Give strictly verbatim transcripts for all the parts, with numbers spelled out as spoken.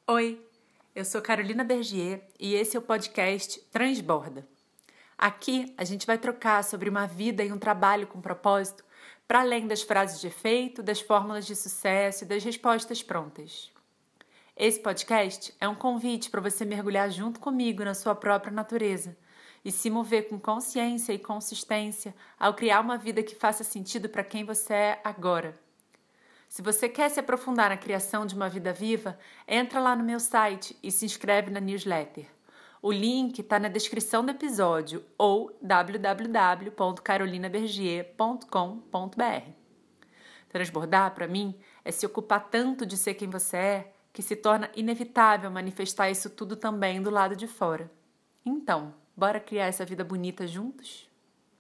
Oi, eu sou Carolina Bergier e esse é o podcast Transborda. Aqui a gente vai trocar sobre uma vida e um trabalho com propósito para além das frases de efeito, das fórmulas de sucesso e das respostas prontas. Esse podcast é um convite para você mergulhar junto comigo na sua própria natureza e se mover com consciência e consistência ao criar uma vida que faça sentido para quem você é agora. Se você quer se aprofundar na criação de uma vida viva, entra lá no meu site e se inscreve na newsletter. O link está na descrição do episódio ou w w w ponto carolina bergier ponto com ponto b r. Transbordar, para mim, é se ocupar tanto de ser quem você é que se torna inevitável manifestar isso tudo também do lado de fora. Então, bora criar essa vida bonita juntos?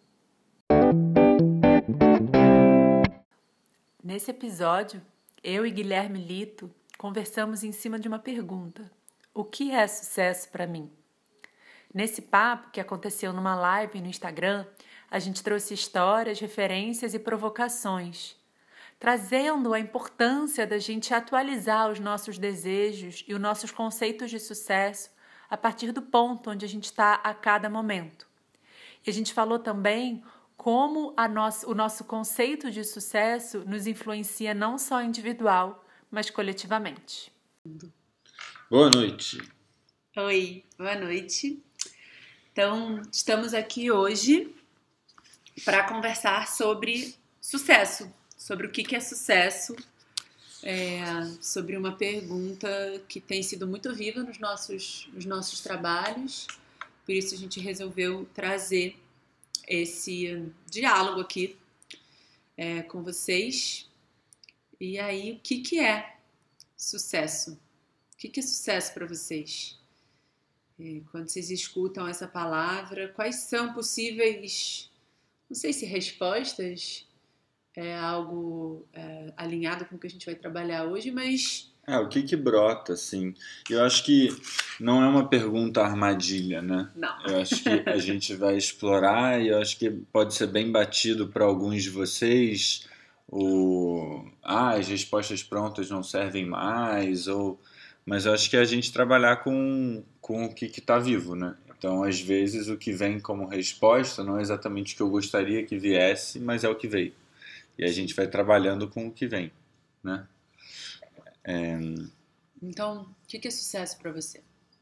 Nesse episódio, eu e Guilherme Lito conversamos em cima de uma pergunta: o que é sucesso para mim? Nesse papo, que aconteceu numa live no Instagram, a gente trouxe histórias, referências e provocações, trazendo a importância da gente atualizar os nossos desejos e os nossos conceitos de sucesso a partir do ponto onde a gente está a cada momento. E a gente falou também como a nosso, o nosso conceito de sucesso nos influencia não só individual, mas coletivamente. Boa noite. Oi, boa noite. Então, estamos aqui hoje para conversar sobre sucesso, sobre o que é sucesso, é, sobre uma pergunta que tem sido muito viva nos nossos, nos nossos trabalhos, por isso a gente resolveu trazer esse diálogo aqui é, com vocês. E aí, o que, que é sucesso? O que, que é sucesso para vocês? É, quando vocês escutam essa palavra, quais são possíveis, não sei se respostas, é algo é, alinhado com o que a gente vai trabalhar hoje, mas... É, o que que brota, assim? Eu acho que não é uma pergunta armadilha, né? Não. Eu acho que a gente vai explorar e eu acho que pode ser bem batido para alguns de vocês o... Ah, as respostas prontas não servem mais, ou... Mas eu acho que é a gente trabalhar com, com o que está vivo, né? Então, às vezes, o que vem como resposta não é exatamente o que eu gostaria que viesse, mas é o que veio. E a gente vai trabalhando com o que vem, né? É... Então, o que é sucesso para você?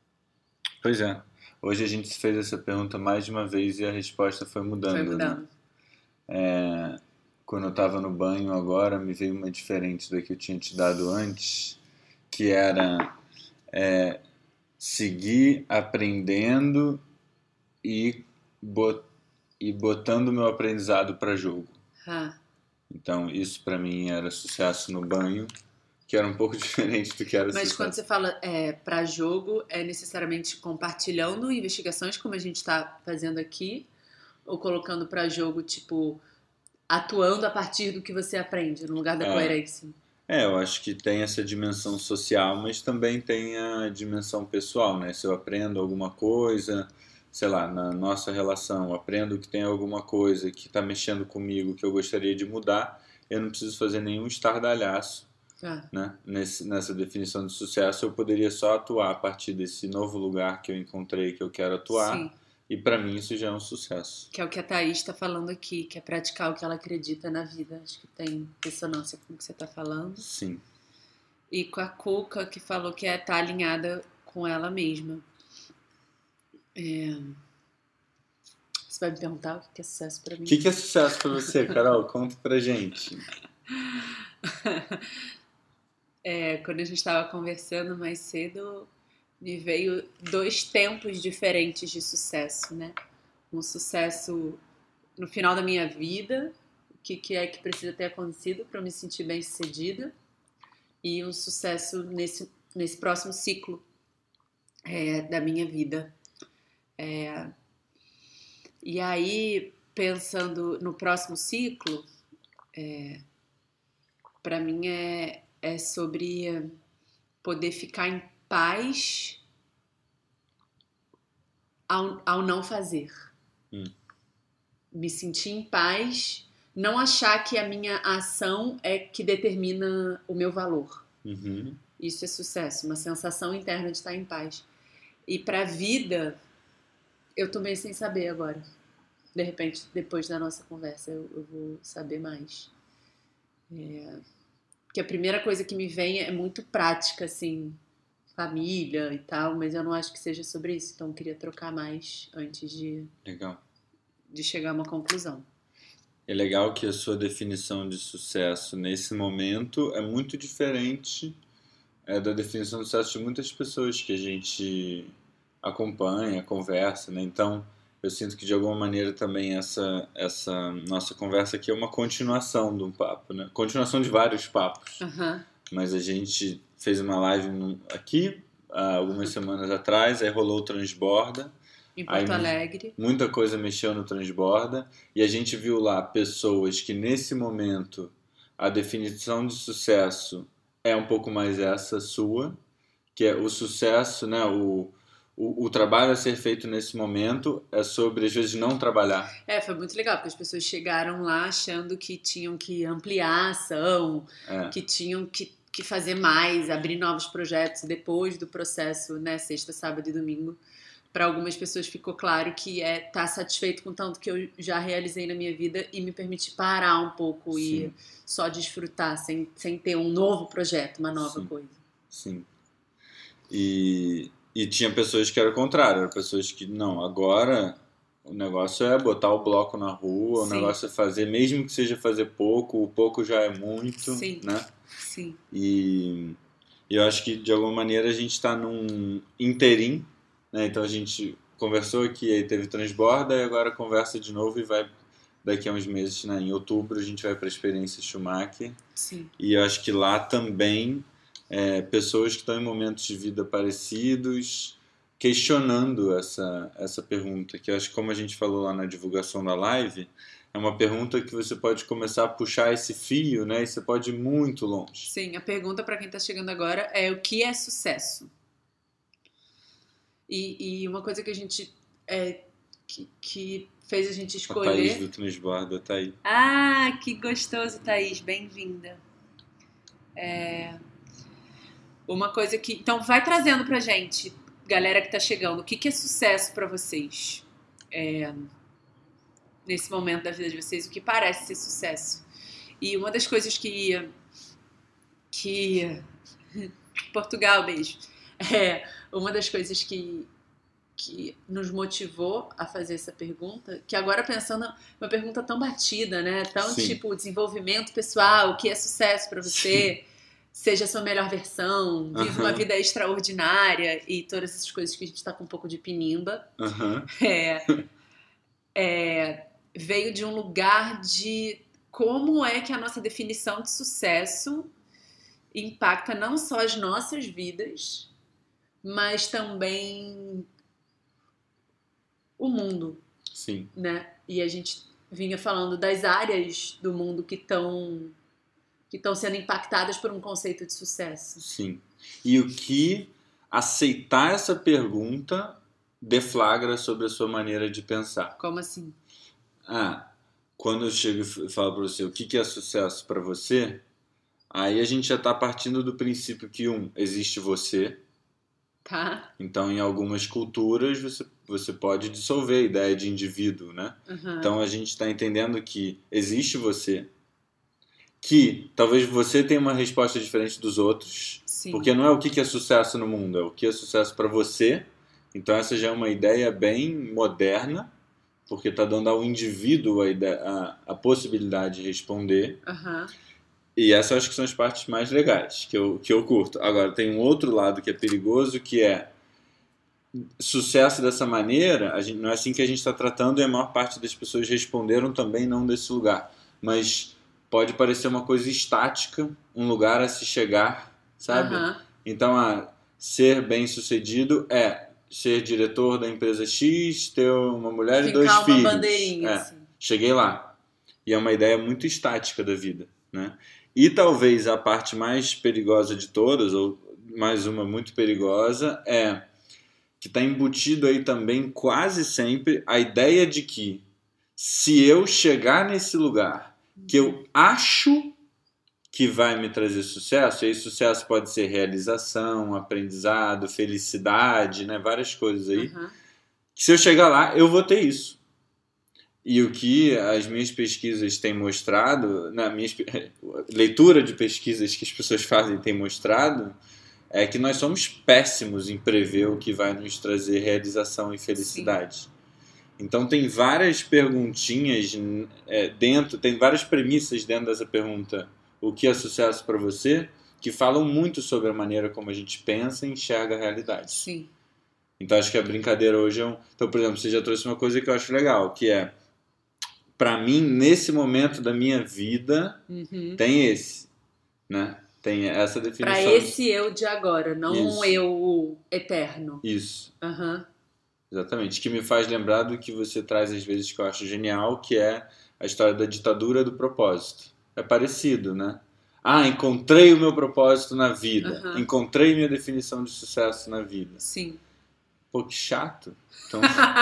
Pois é. Hoje a gente fez essa pergunta mais de uma vez e a resposta foi mudando. Foi mudando. Né? É... Quando eu estava no banho agora, me veio uma diferente da que eu tinha te dado antes, que era é, seguir aprendendo e, bot... e botando o meu aprendizado para jogo. Ah. Então, isso para mim era sucesso no banho, que era um pouco diferente do que era Mas sucesso. Mas quando você fala é, para jogo, é necessariamente compartilhando investigações, como a gente está fazendo aqui, ou colocando para jogo, tipo, atuando a partir do que você aprende, no lugar da é. coerência? É, eu acho que tem essa dimensão social, mas também tem a dimensão pessoal, né? Se eu aprendo alguma coisa, sei lá, na nossa relação, eu aprendo que tem alguma coisa que está mexendo comigo, que eu gostaria de mudar, eu não preciso fazer nenhum estardalhaço. Ah. Né? Nesse, nessa definição de sucesso, eu poderia só atuar a partir desse novo lugar que eu encontrei, que eu quero atuar. Sim. E para mim isso já é um sucesso. Que é o que a Thaís está falando aqui, que é praticar o que ela acredita na vida. Acho que tem ressonância com o que você está falando. Sim. E com a Cuca, que falou que é estar alinhada com ela mesma. É... Você vai me perguntar o que é sucesso para mim? O que, que é sucesso para você, Carol? Conta pra gente. É, quando a gente estava conversando mais cedo, me veio dois tempos diferentes de sucesso, né? Um sucesso no final da minha vida, o que, que é que precisa ter acontecido para eu me sentir bem-sucedida, e um sucesso nesse, nesse próximo ciclo é, da minha vida. É, e aí, pensando no próximo ciclo, é, para mim é, é sobre poder ficar em paz ao, ao não fazer. Hum. Me sentir em paz, não achar que a minha ação é que determina o meu valor. Uhum. Isso é sucesso, uma sensação interna de estar em paz. E para a vida, eu tô meio sem saber agora. De repente, depois da nossa conversa, eu, eu vou saber mais. É, porque a primeira coisa que me vem é muito prática, assim, família e tal, mas eu não acho que seja sobre isso. Então eu queria trocar mais antes de, Legal. de chegar a uma conclusão. É legal que a sua definição de sucesso nesse momento é muito diferente é, da definição de sucesso de muitas pessoas que a gente acompanha, conversa, né? Então, eu sinto que de alguma maneira também essa, essa nossa conversa aqui é uma continuação de um papo, né? Continuação de vários papos. Uhum. Mas a gente fez uma live no, aqui há algumas semanas atrás, aí rolou o Transborda. Em Porto Aí, Alegre. Muita coisa mexeu no Transborda e a gente viu lá pessoas que nesse momento a definição de sucesso é um pouco mais essa sua, que é o sucesso, né? O, o, o trabalho a ser feito nesse momento é sobre, às vezes, não trabalhar. É, foi muito legal, porque as pessoas chegaram lá achando que tinham que ampliar a ação, É. que tinham que, que fazer mais, abrir novos projetos depois do processo, né? Sexta, sábado e domingo. Para algumas pessoas ficou claro que é estar tá satisfeito com tanto que eu já realizei na minha vida e me permitir parar um pouco. Sim. E só desfrutar, sem, sem ter um novo projeto, uma nova Sim. coisa. Sim. E, e tinha pessoas que eram o contrário, eram pessoas que, não, agora o negócio é botar o bloco na rua, Sim. o negócio é fazer, mesmo que seja fazer pouco, o pouco já é muito, Sim. né? Sim. E, e eu acho que, de alguma maneira, a gente está num interim. Né? Então a gente conversou aqui, aí teve Transborda e agora conversa de novo e vai daqui a uns meses, né? Em outubro a gente vai para a experiência Schumacher. Sim. E eu acho que lá também é, pessoas que estão em momentos de vida parecidos questionando essa, essa pergunta, que eu acho que como a gente falou lá na divulgação da live, é uma pergunta que você pode começar a puxar esse fio, né? E você pode ir muito longe. Sim, a pergunta para quem está chegando agora é o que é sucesso? E, e uma coisa que a gente é, que, que fez a gente escolher. A Thaís do Transborda tá aí. Ah, que gostoso, Thaís, bem-vinda. É, uma coisa que. Então, vai trazendo pra gente, galera que tá chegando, o que, que é sucesso pra vocês? É, nesse momento da vida de vocês, o que parece ser sucesso? E uma das coisas que. que Portugal, beijo. É, uma das coisas que, que nos motivou a fazer essa pergunta, que agora pensando, uma pergunta tão batida, né? Tão Sim. tipo, desenvolvimento pessoal, o que é sucesso para você, Sim. seja a sua melhor versão, viva uhum. uma vida extraordinária e todas essas coisas que a gente tá com um pouco de pinimba. Uhum. É, é, veio de um lugar de como é que a nossa definição de sucesso impacta não só as nossas vidas, mas também o mundo. Sim. Né? E a gente vinha falando das áreas do mundo que estão que estão sendo impactadas por um conceito de sucesso. Sim. E o que aceitar essa pergunta deflagra sobre a sua maneira de pensar. Como assim? Ah, quando eu chego e falo para você o que é sucesso para você, aí a gente já está partindo do princípio que, um, existe você. Tá. Então, em algumas culturas, você, você pode dissolver a ideia de indivíduo, né? Uhum. Então, a gente está entendendo que existe você, que talvez você tenha uma resposta diferente dos outros, Sim. porque não é o que é sucesso no mundo, é o que é sucesso para você. Então, essa já é uma ideia bem moderna, porque está dando ao indivíduo a, ideia, a, a possibilidade de responder. Uhum. E essas eu acho que são as partes mais legais, que eu, que eu curto. Agora, tem um outro lado que é perigoso, que é sucesso dessa maneira, a gente, não é assim que a gente está tratando, e a maior parte das pessoas responderam também não desse lugar. Mas pode parecer uma coisa estática, um lugar a se chegar, sabe? Uhum. Então, a ser bem-sucedido é ser diretor da empresa X, ter uma mulher Ficar e dois uma filhos. Bandeirinha, é, assim. Cheguei lá. E é uma ideia muito estática da vida, né? E talvez a parte mais perigosa de todas, ou mais uma muito perigosa, é que está embutido aí também quase sempre a ideia de que se eu chegar nesse lugar que eu acho que vai me trazer sucesso. E aí sucesso pode ser realização, aprendizado, felicidade, né? Várias coisas aí. Uhum. Se eu chegar lá, eu vou ter isso. E o que as minhas pesquisas têm mostrado, na minha leitura de pesquisas que as pessoas fazem tem mostrado, é que nós somos péssimos em prever o que vai nos trazer realização e felicidade. Sim. Então tem várias perguntinhas é, dentro, tem várias premissas dentro dessa pergunta, o que é sucesso para você, que falam muito sobre a maneira como a gente pensa e enxerga a realidade. Sim. Então acho que a brincadeira hoje é um... Então, por exemplo, você já trouxe uma coisa que eu acho legal, que é, para mim, nesse momento da minha vida, uhum. tem esse, né? Tem essa definição. Para esse eu de agora, não um Isso. eu eterno. Isso. Uhum. Exatamente. Que me faz lembrar do que você traz às vezes, que eu acho genial, que é a história da ditadura do propósito. É parecido, né? Ah, encontrei o meu propósito na vida. Uhum. Encontrei minha definição de sucesso na vida. Sim. Pô, que chato. Então,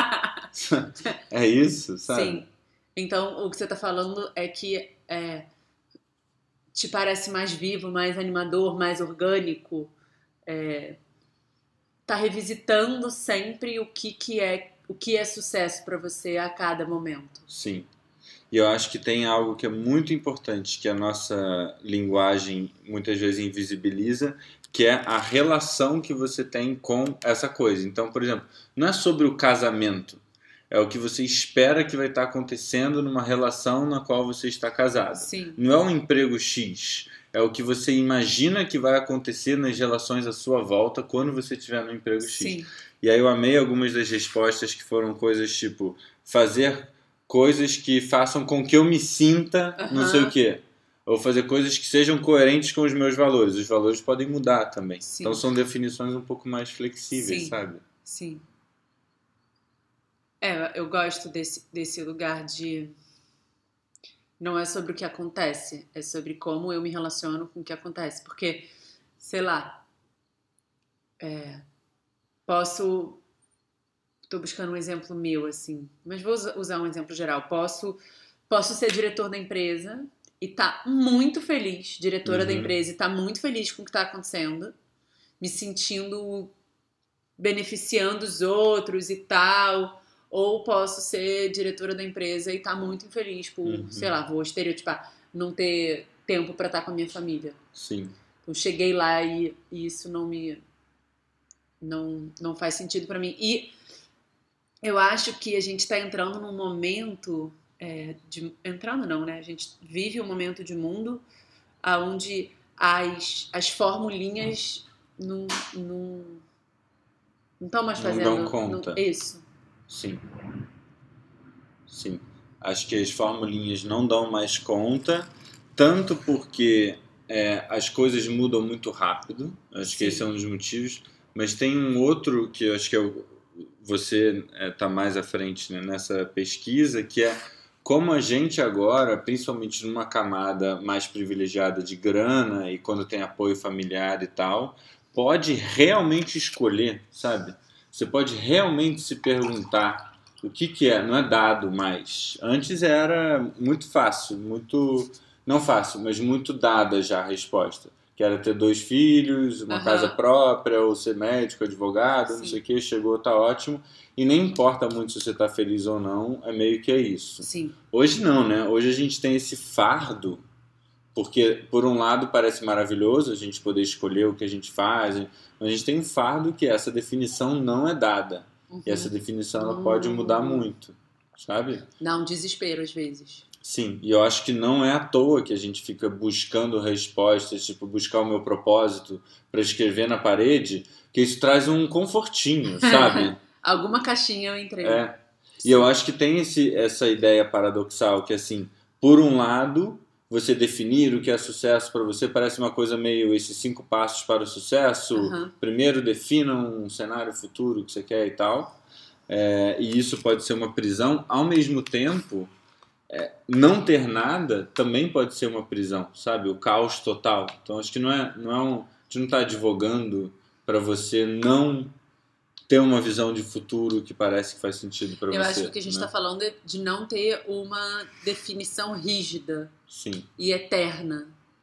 é isso, sabe? Sim. Então, o que você está falando é que é, te parece mais vivo, mais animador, mais orgânico. É, tá revisitando sempre o que, que, é, o que é sucesso para você a cada momento. Sim. E eu acho que tem algo que é muito importante, que a nossa linguagem muitas vezes invisibiliza, que é a relação que você tem com essa coisa. Então, por exemplo, não é sobre o casamento, é o que você espera que vai estar acontecendo numa relação na qual você está casado. Sim. Não é um emprego X, é o que você imagina que vai acontecer nas relações à sua volta quando você estiver no emprego X. Sim. E aí eu amei algumas das respostas que foram coisas tipo, fazer coisas que façam com que eu me sinta uh-huh. não sei o quê. Ou fazer coisas que sejam coerentes com os meus valores. Os valores podem mudar também. Sim. Então são definições um pouco mais flexíveis, Sim. sabe? Sim. É, eu gosto desse, desse lugar de... Não é sobre o que acontece, é sobre como eu me relaciono com o que acontece. Porque, sei lá, é, posso... Estou buscando um exemplo meu, assim, mas vou usar um exemplo geral. Posso, posso ser diretor da empresa e tá muito feliz, diretora uhum. da empresa, e tá muito feliz com o que está acontecendo, me sentindo beneficiando os outros e tal... Ou posso ser diretora da empresa e estar tá muito infeliz por, uhum. sei lá, vou estereotipar, não ter tempo para estar com a minha família. Sim. Então, cheguei lá e, e isso não me... Não, não faz sentido para mim. E eu acho que a gente está entrando num momento... É, de, entrando não, né? A gente vive um momento de mundo onde as, as formulinhas não não não estão mais fazendo... Não dão conta. Não, isso. Sim. Sim. Acho que as formulinhas não dão mais conta, tanto porque é, as coisas mudam muito rápido. Acho Sim. que esse é um dos motivos. Mas tem um outro que eu acho que é o, você está é, mais à frente, né, nessa pesquisa, que é como a gente agora, principalmente numa camada mais privilegiada de grana e quando tem apoio familiar e tal, pode realmente escolher, sabe? Você pode realmente se perguntar o que, que é, não é dado mais. Antes era muito fácil, muito, não fácil, mas muito dada já a resposta. Que era ter dois filhos, uma uhum. casa própria, ou ser médico, advogado, Sim. não sei o que, chegou, tá ótimo. E nem importa muito se você tá feliz ou não, é meio que é isso. Sim. Hoje não, né? Hoje a gente tem esse fardo, porque por um lado parece maravilhoso a gente poder escolher o que a gente faz, mas a gente tem um fardo que essa definição não é dada. Uhum. E essa definição ela uhum. pode mudar muito, sabe? Dá um desespero às vezes. Sim, e eu acho que não é à toa que a gente fica buscando respostas, tipo, buscar o meu propósito para escrever na parede, que isso traz um confortinho, sabe? Alguma caixinha eu entrei. É. E eu acho que tem esse, essa ideia paradoxal que, assim, por um lado, você definir o que é sucesso para você parece uma coisa meio esses cinco passos para o sucesso. Uhum. Primeiro, defina um cenário futuro que você quer e tal. É, e isso pode ser uma prisão. Ao mesmo tempo, é, não ter nada também pode ser uma prisão, sabe? O caos total. Então, acho que não é, não é um, a gente não está advogando para você não ter uma visão de futuro que parece que faz sentido para você. Eu acho que o que a gente está, né, falando é de não ter uma definição rígida. Sim. E eterna.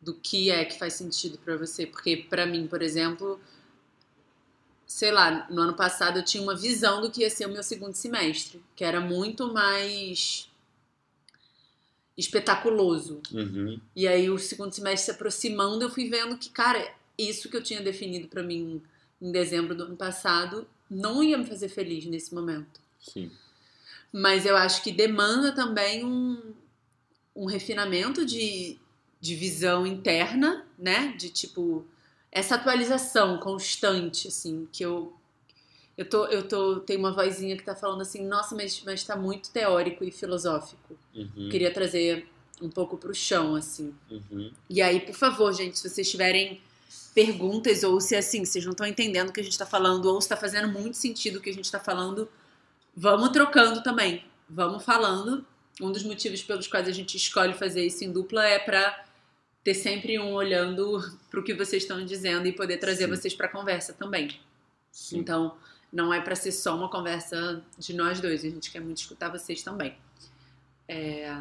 do que é que faz sentido pra você. Porque pra mim, por exemplo, sei lá, no ano passado eu tinha uma visão do que ia ser o meu segundo semestre, que era muito mais espetaculoso. Uhum. E aí o segundo semestre se aproximando, eu fui vendo que, cara, isso que eu tinha definido pra mim em dezembro do ano passado não ia me fazer feliz nesse momento. Sim. Mas eu acho que demanda também um, um refinamento de, de visão interna, né? De tipo, essa atualização constante, assim, que eu. Eu, tô, eu tô, tenho uma vozinha que tá falando assim, nossa, mas, mas tá muito teórico e filosófico. Uhum. Queria trazer um pouco pro chão, assim. Uhum. E aí, por favor, gente, se vocês tiverem perguntas ou se, assim, vocês não estão entendendo o que a gente tá falando ou se tá fazendo muito sentido o que a gente tá falando, vamos trocando também. Vamos falando. Um dos motivos pelos quais a gente escolhe fazer isso em dupla é pra ter sempre um olhando pro que vocês estão dizendo e poder trazer Sim. vocês pra conversa também. Sim. Então, não é pra ser só uma conversa de nós dois. A gente quer muito escutar vocês também. É...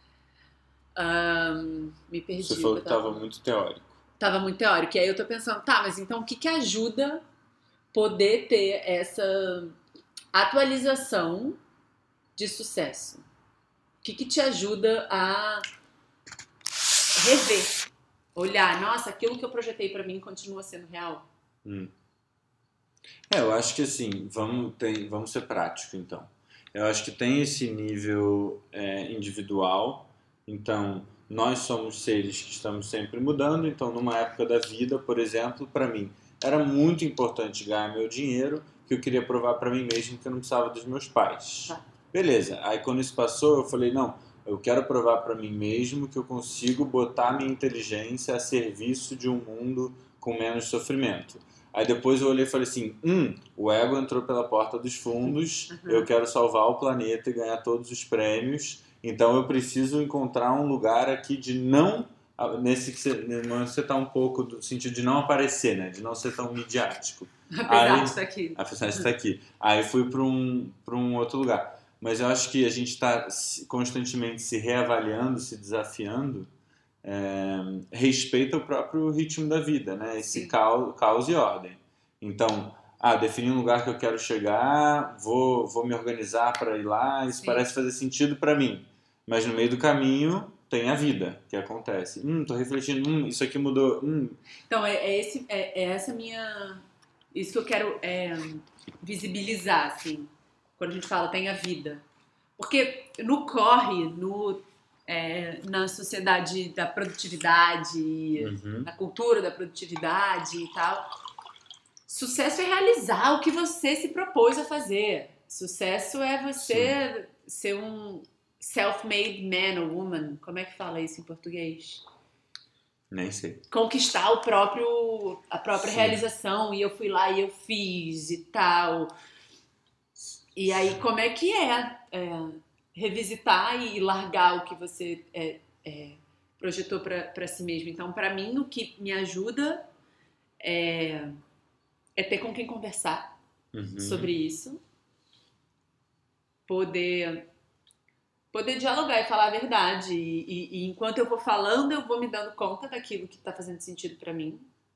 Um, me perdi. Você falou que tava... tava muito teórico. Tava muito teórico. E aí eu tô pensando, tá, mas então o que que ajuda poder ter essa atualização de sucesso? O que que te ajuda a rever? Olhar, nossa, aquilo que eu projetei pra mim continua sendo real? Hum. É, eu acho que assim, vamos, tem, vamos ser práticos então. Eu acho que tem esse nível é, individual, então nós somos seres que estamos sempre mudando, então numa época da vida, por exemplo, para mim, era muito importante ganhar meu dinheiro, que eu queria provar para mim mesmo que eu não precisava dos meus pais. Tá. Beleza, aí quando isso passou, eu falei, não, eu quero provar para mim mesmo que eu consigo botar minha inteligência a serviço de um mundo com menos sofrimento. Aí depois eu olhei e falei assim, hum, o ego entrou pela porta dos fundos, Uhum. eu quero salvar o planeta e ganhar todos os prêmios, então eu preciso encontrar um lugar aqui de não, nesse momento você está um pouco do sentido de não aparecer, né, de não ser tão midiático. Apesar Aí, de estar aqui. apesar de estar aqui. Aí fui para um, para um outro lugar. Mas eu acho que a gente está constantemente se reavaliando, se desafiando, é, respeita o próprio ritmo da vida, né? Esse caos, caos e ordem. Então, ah, definir um lugar que eu quero chegar, vou, vou me organizar para ir lá, isso Sim. parece fazer sentido para mim. Mas no meio do caminho tem a vida que acontece. Hum, tô refletindo, hum, isso aqui mudou. Hum. Então, é, é, esse, é, é essa minha... Isso que eu quero é, visibilizar, assim, quando a gente fala tem a vida. Porque no corre, no... É, na sociedade da produtividade, uhum. na cultura da produtividade e tal. Sucesso é realizar o que você se propôs a fazer. Sucesso é você Sim. ser um self-made man ou woman. Como é que fala isso em português? Nem sei. Conquistar o próprio, a própria Sim. realização. E eu fui lá e eu fiz e tal. E aí, como é que é... é revisitar e largar o que você é, é, projetou para si mesmo. Então, para mim, o que me ajuda é, é ter com quem conversar uhum. sobre isso, poder, poder dialogar e falar a verdade. E, e, e enquanto eu vou falando, eu vou me dando conta daquilo que está fazendo sentido para mim.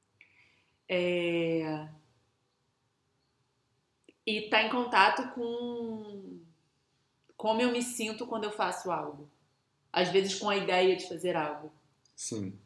É, e estar tá em contato com... como eu me sinto quando eu faço algo. Às vezes com a ideia de fazer algo. Sim.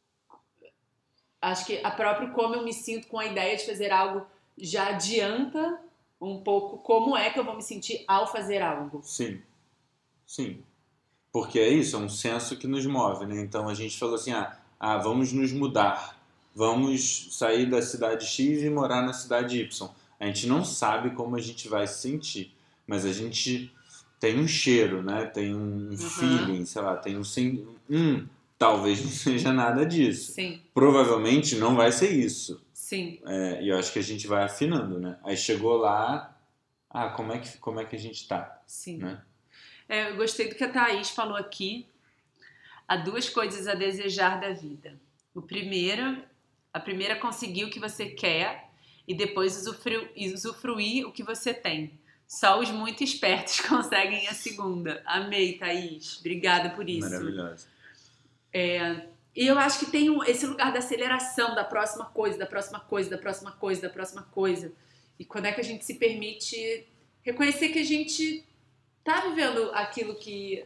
Acho que a própria como eu me sinto com a ideia de fazer algo já adianta um pouco como é que eu vou me sentir ao fazer algo. Sim. Sim. Porque é isso, é um senso que nos move, né? Então a gente falou assim, ah, ah vamos nos mudar. Vamos sair da cidade X e morar na cidade Y. A gente não sabe como a gente vai se sentir. Mas a gente... tem um cheiro, né? Tem um uhum. feeling, sei lá, tem um... Sim, hum, talvez não seja nada disso. Sim. Provavelmente não vai ser isso. Sim. É, e eu acho que a gente vai afinando, né? Aí chegou lá, ah, como é que, como é que a gente tá? Sim. Né? É, eu gostei do que a Thaís falou aqui. Há duas coisas a desejar da vida. O primeiro, a primeira é conseguir o que você quer e depois usufruir, usufruir o que você tem. Só os muito espertos conseguem a segunda. Amei, Thaís. Obrigada por isso. Maravilhosa. É, E eu acho que tem um, esse lugar da aceleração, da próxima coisa, da próxima coisa, da próxima coisa, da próxima coisa. E quando é que a gente se permite reconhecer que a gente tá vivendo aquilo que,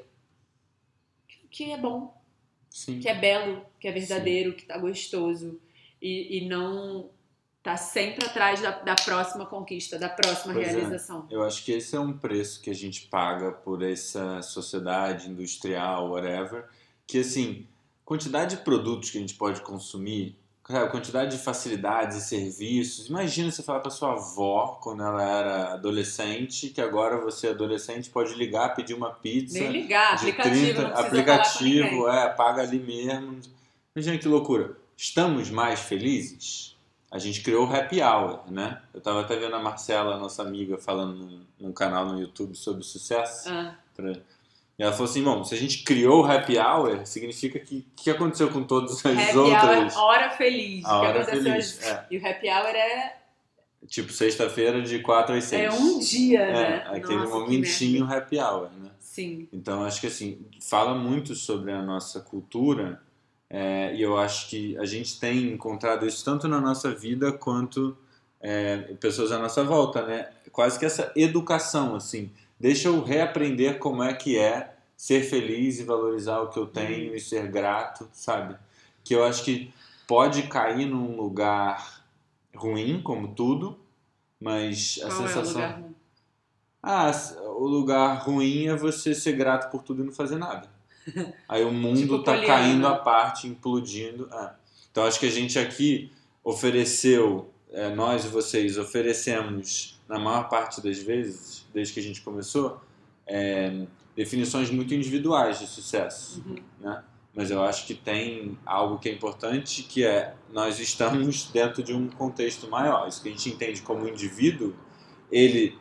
que é bom, Sim. que é belo, que é verdadeiro, Sim. que tá gostoso. E, e não tá sempre atrás da, da próxima conquista, da próxima pois realização. É. Eu acho que esse é um preço que a gente paga por essa sociedade industrial, whatever, que assim, quantidade de produtos que a gente pode consumir, a quantidade de facilidades e serviços. Imagina você falar para sua avó, quando ela era adolescente, que agora você, adolescente, pode ligar, pedir uma pizza. Nem ligar, de aplicativo, trinta, não precisa aplicativo, falar com ninguém. é, paga ali mesmo. Imagina que loucura. Estamos mais felizes? A gente criou o Happy Hour, né? Eu tava até vendo a Marcela, nossa amiga, falando num, num canal no YouTube sobre sucesso. Ah. Pra... E ela falou assim, bom, se a gente criou o Happy Hour, significa que o que aconteceu com todas as happy outras... Hour, hora feliz. A hora que feliz, as... é. E o Happy Hour é... Tipo, sexta-feira de quatro às seis. É um dia, é, né? Aquele Nossa, momentinho Happy Hour, né? Sim. Então, acho que assim, fala muito sobre a nossa cultura, é, e eu acho que a gente tem encontrado isso tanto na nossa vida quanto é, pessoas à nossa volta, né? Quase que essa educação, assim, deixa eu reaprender como é que é ser feliz e valorizar o que eu tenho uhum. e ser grato, sabe? Que eu acho que pode cair num lugar ruim, como tudo, mas a Qual sensação... é o lugar ruim? Ah, o lugar ruim é você ser grato por tudo e não fazer nada. Aí o mundo tipo tá Poliana. caindo à parte, implodindo. Ah. Então acho que a gente aqui ofereceu, é, nós e vocês oferecemos, na maior parte das vezes, desde que a gente começou, é, definições muito individuais de sucesso. Uhum. Né? Mas eu acho que tem algo que é importante, que é nós estamos dentro de um contexto maior. Isso que a gente entende como indivíduo, ele...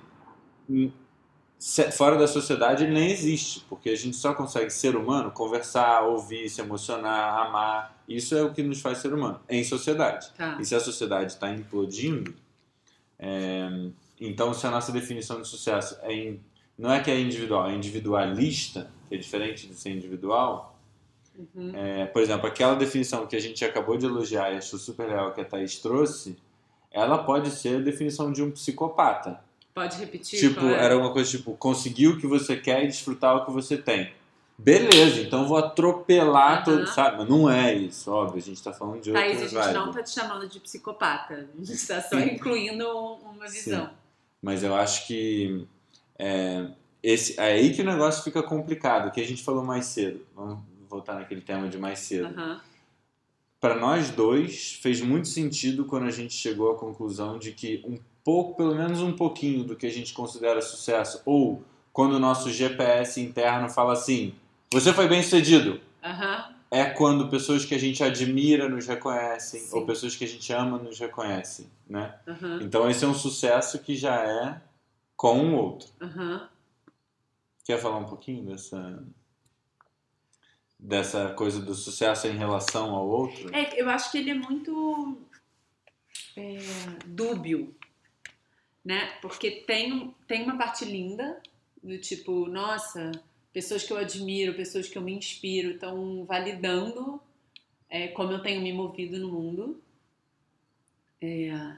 fora da sociedade ele nem existe, porque a gente só consegue ser humano, conversar, ouvir, se emocionar, amar. Isso é o que nos faz ser humano, em sociedade. Tá. E se a sociedade está implodindo, é, então se a nossa definição de sucesso é in, não é que é individual, é individualista, que é diferente de ser individual, uhum. é, por exemplo, aquela definição que a gente acabou de elogiar e achou super legal que a Thaís trouxe, ela pode ser a definição de um psicopata. Pode repetir? Tipo, é? era uma coisa tipo, conseguir o que você quer e desfrutar o que você tem. Beleza, então vou atropelar uhum. todo, sabe? Mas não é isso, óbvio, a gente tá falando de outra Thaís, a gente vibe. não tá te chamando de psicopata, a gente tá só incluindo uma visão. Sim. Mas eu acho que é, esse, é aí que o negócio fica complicado, que a gente falou mais cedo. Vamos voltar naquele tema de mais cedo. Uhum. Para nós dois, fez muito sentido quando a gente chegou à conclusão de que um pouco, pelo menos um pouquinho do que a gente considera sucesso, ou quando o nosso G P S interno fala assim, você foi bem sucedido, uhum. é quando pessoas que a gente admira nos reconhecem, Sim. ou pessoas que a gente ama nos reconhecem, né? Uhum. Então esse é um sucesso que já é com um outro. Uhum. Quer falar um pouquinho dessa... dessa coisa do sucesso em relação ao outro? É, eu acho que ele é muito é, dúbio, né? Porque tem, tem uma parte linda, do tipo, nossa, pessoas que eu admiro, pessoas que eu me inspiro estão validando é, como eu tenho me movido no mundo. É...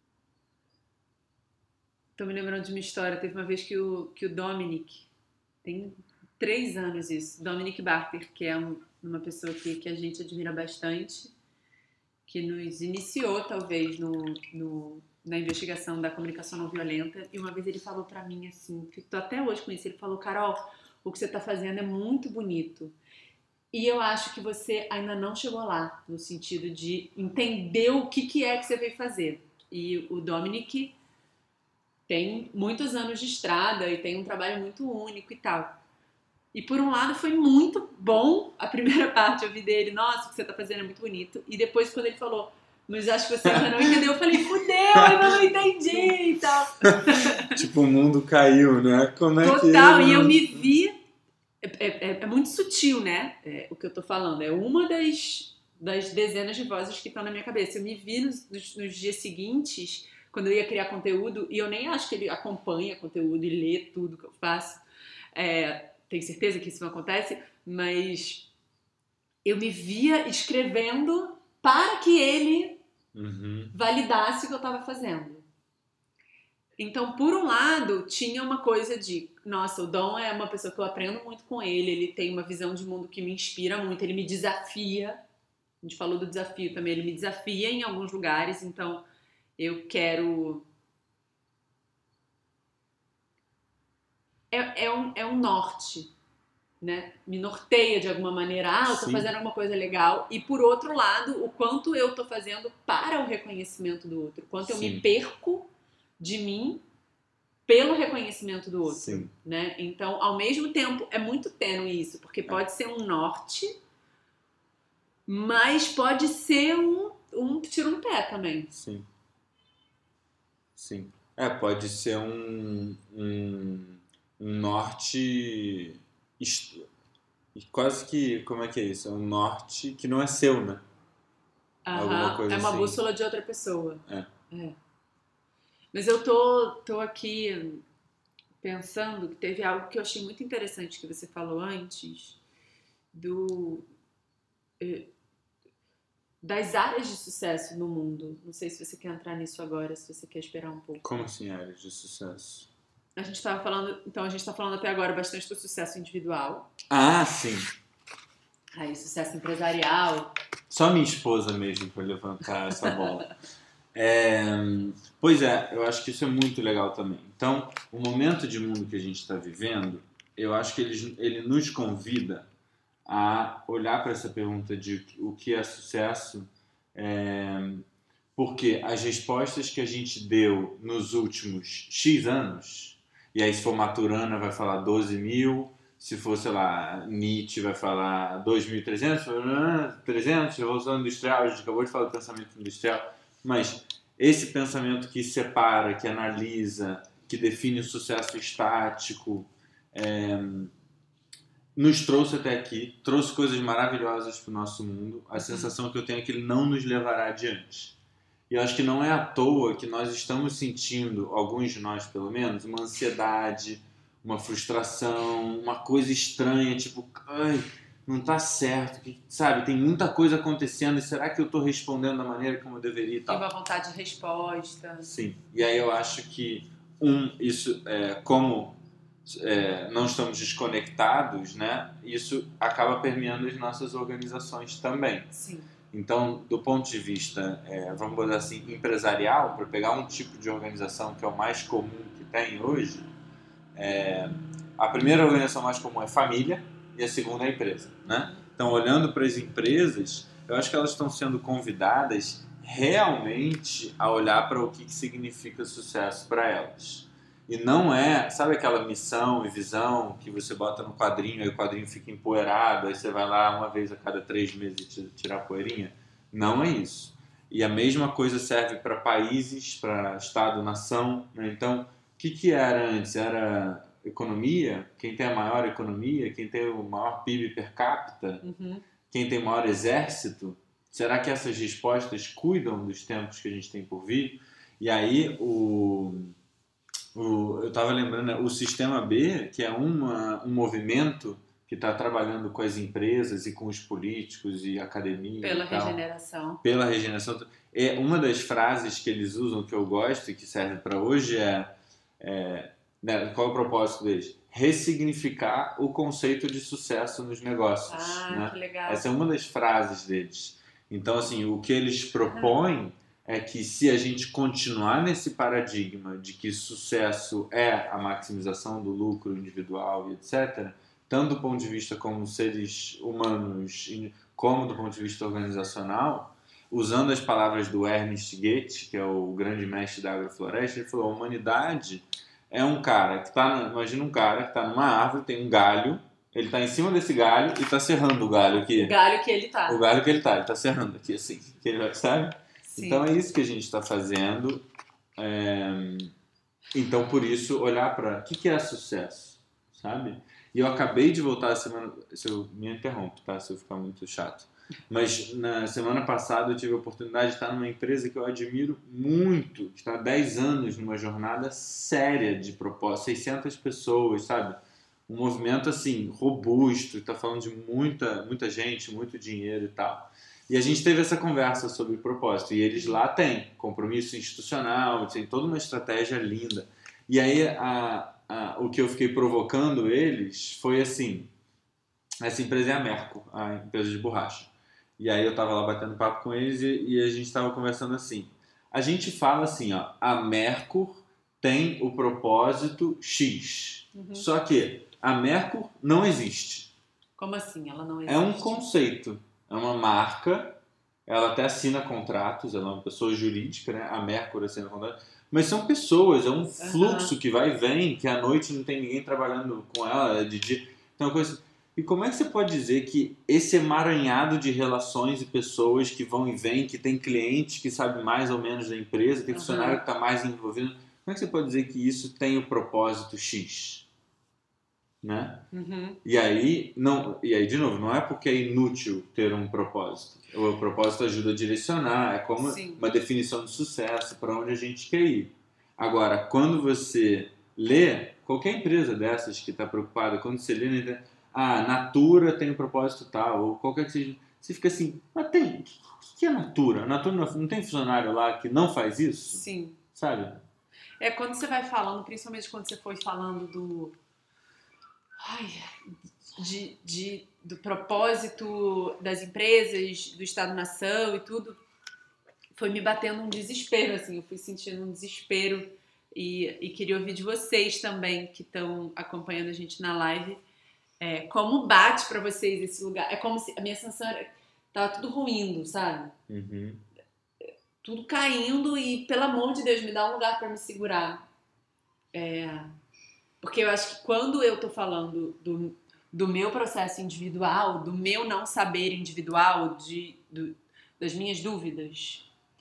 Tô me lembrando de uma história, teve uma vez que o, que o Dominic, tem três anos isso, Dominic Barker, que é um, uma pessoa que, que a gente admira bastante, que nos iniciou, talvez, no, no, na investigação da comunicação não violenta, e uma vez ele falou pra mim assim, fico até hoje com isso, ele falou, Carol, o que você tá fazendo é muito bonito, e eu acho que você ainda não chegou lá, no sentido de entender o que, que é que você veio fazer. E o Dominic tem muitos anos de estrada e tem um trabalho muito único e tal. E por um lado foi muito bom a primeira parte, eu vi dele, nossa, o que você tá fazendo é muito bonito. E depois quando ele falou, mas acho que você ainda não entendeu, eu falei, fudeu, eu ainda não entendi e tal. Tipo, o mundo caiu, né? Como é Total, que... Total, e eu me vi, é, é, é muito sutil, né, é, o que eu tô falando, é uma das, das dezenas de vozes que estão na minha cabeça. Eu me vi nos, nos, nos dias seguintes, quando eu ia criar conteúdo, e eu nem acho que ele acompanha conteúdo e lê tudo que eu faço, é... tenho certeza que isso não acontece, mas eu me via escrevendo para que ele Uhum. validasse o que eu estava fazendo. Então, por um lado, tinha uma coisa de, nossa, o Dom é uma pessoa que eu aprendo muito com ele, ele tem uma visão de mundo que me inspira muito, ele me desafia, a gente falou do desafio também, ele me desafia em alguns lugares, então eu quero... É, é, um, é um norte, né? Me norteia de alguma maneira, ah, eu tô Sim. fazendo alguma coisa legal, e por outro lado, o quanto eu tô fazendo para o reconhecimento do outro, o quanto eu Sim. me perco de mim pelo reconhecimento do outro, Sim. né? Então, ao mesmo tempo, é muito tênue isso, porque pode ser um norte, mas pode ser um, um tiro no pé também. Sim. Sim. É, pode ser um, um, um norte est- quase que, como é que é isso? É um norte que não é seu, né? Alguma Aham, coisa é uma assim. bússola de outra pessoa. É. É. Mas eu tô, tô aqui pensando que teve algo que eu achei muito interessante que você falou antes, do, eh, das áreas de sucesso no mundo. Não sei se você quer entrar nisso agora, se você quer esperar um pouco. Como assim, áreas de sucesso? A gente estava falando, então a gente está falando até agora bastante do sucesso individual, Ah, sim. aí sucesso empresarial. Só minha esposa mesmo para levantar essa bola. É, pois é, eu acho que isso é muito legal também. Então, o momento de mundo que a gente está vivendo, eu acho que ele, ele nos convida a olhar para essa pergunta de o que é sucesso, é, porque as respostas que a gente deu nos últimos X anos, e aí se for Maturana vai falar doze mil, se for, sei lá, Nietzsche vai falar dois mil e trezentos, trezentos, Revolução Industrial, a gente acabou de falar do pensamento industrial, mas esse pensamento que separa, que analisa, que define o sucesso estático, é, nos trouxe até aqui, trouxe coisas maravilhosas para o nosso mundo. A sensação que eu tenho é que ele não nos levará adiante. E eu acho que não é à toa que nós estamos sentindo, alguns de nós pelo menos, uma ansiedade, uma frustração, uma coisa estranha, tipo, ai, não tá certo, que, sabe? Tem muita coisa acontecendo e será que eu tô respondendo da maneira como eu deveria e tal? E uma vontade de resposta. Sim. E aí eu acho que, um, isso, é, como é, não estamos desconectados, né? Isso acaba permeando as nossas organizações também. Sim. Então, do ponto de vista, é, vamos botar assim, empresarial, para pegar um tipo de organização que é o mais comum que tem hoje, é, a primeira organização mais comum é família e a segunda é a empresa, né? Então, olhando para as empresas, eu acho que elas estão sendo convidadas realmente a olhar para o que, que significa sucesso para elas. E não é, sabe aquela missão e visão que você bota no quadrinho, aí o quadrinho fica empoeirado, aí você vai lá uma vez a cada três meses tirar a poeirinha? Não é isso. E a mesma coisa serve para países, para Estado, nação, né? Então, o que, que era antes? Era economia? Quem tem a maior economia? Quem tem o maior P I B per capita? Uhum. Quem tem o maior exército? Será que essas respostas cuidam dos tempos que a gente tem por vir? E aí, o... O, eu estava lembrando, né, o Sistema B, que é uma, um movimento que está trabalhando com as empresas e com os políticos e academia Pela e tal, regeneração. pela regeneração. É, uma das frases que eles usam que eu gosto e que serve para hoje é, é né, qual é o propósito deles? Ressignificar o conceito de sucesso nos negócios. Ah, né? que legal. Essa é uma das frases deles. Então, assim, o que eles propõem é que se a gente continuar nesse paradigma de que sucesso é a maximização do lucro individual e etcétera, tanto do ponto de vista como seres humanos, como do ponto de vista organizacional, usando as palavras do Ernest Goethe, que é o grande mestre da agrofloresta, ele falou, a humanidade é um cara que está, imagina um cara que está numa árvore, tem um galho, ele está em cima desse galho e está serrando o galho aqui. O galho que ele tá. O galho que ele está, ele está serrando aqui assim, que ele vai, sabe? Sim. Então é isso que a gente está fazendo. É... Então, por isso, olhar para o que, que é sucesso, sabe? E eu acabei de voltar a semana... Se eu me interrompo, tá? Se eu ficar muito chato. Mas na semana passada eu tive a oportunidade de estar numa empresa que eu admiro muito, que está há dez anos numa jornada séria de propósito, seiscentas pessoas, sabe? um movimento assim, robusto, está falando de muita, muita gente, muito dinheiro e tal. E a gente teve essa conversa sobre propósito. E eles lá têm compromisso institucional, tem toda uma estratégia linda. E aí a, a, o que eu fiquei provocando eles foi assim, essa empresa é a Merco, a empresa de borracha. E aí eu estava lá batendo papo com eles e, e a gente estava conversando assim. A gente fala assim, ó, a Merco tem o propósito X. Uhum. Só que a Merco não existe. Como assim? Ela não existe? É um conceito. É uma marca. Ela até assina contratos. Ela é uma pessoa jurídica, né? A Merco assina contratos. Mas são pessoas. É um fluxo uhum. que vai e vem. Que à noite não tem ninguém trabalhando com ela. De dia. Então, coisa... E como é que você pode dizer que esse emaranhado de relações e pessoas que vão e vêm, que tem cliente que sabe mais ou menos da empresa, tem funcionário uhum. que está mais envolvido... Como é que você pode dizer que isso tem o propósito X? Né? Uhum. E aí, não, e aí, de novo, não é porque é inútil ter um propósito. O propósito ajuda a direcionar, é como Sim. uma definição de sucesso para onde a gente quer ir. Agora, quando você lê, qualquer empresa dessas que está preocupada, quando você lê na internet, ah, Natura tem um propósito tal, ou qualquer que seja, você fica assim, mas tem, o que é Natura? Natura não, não tem funcionário lá que não faz isso? Sim. Sabe? É quando você vai falando, principalmente quando você foi falando do... Ai, de, de, do propósito das empresas, do Estado-nação e tudo, foi me batendo um desespero, assim, eu fui sentindo um desespero e, e queria ouvir de vocês também, que estão acompanhando a gente na live, é, como bate pra vocês esse lugar. É como se a minha sensação era, tava tudo ruindo, sabe? Uhum. Tudo caindo e, pelo amor de Deus, me dá um lugar pra me segurar. É... Porque eu acho que quando eu tô falando do, do meu processo individual, do meu não saber individual, de, do, das minhas dúvidas,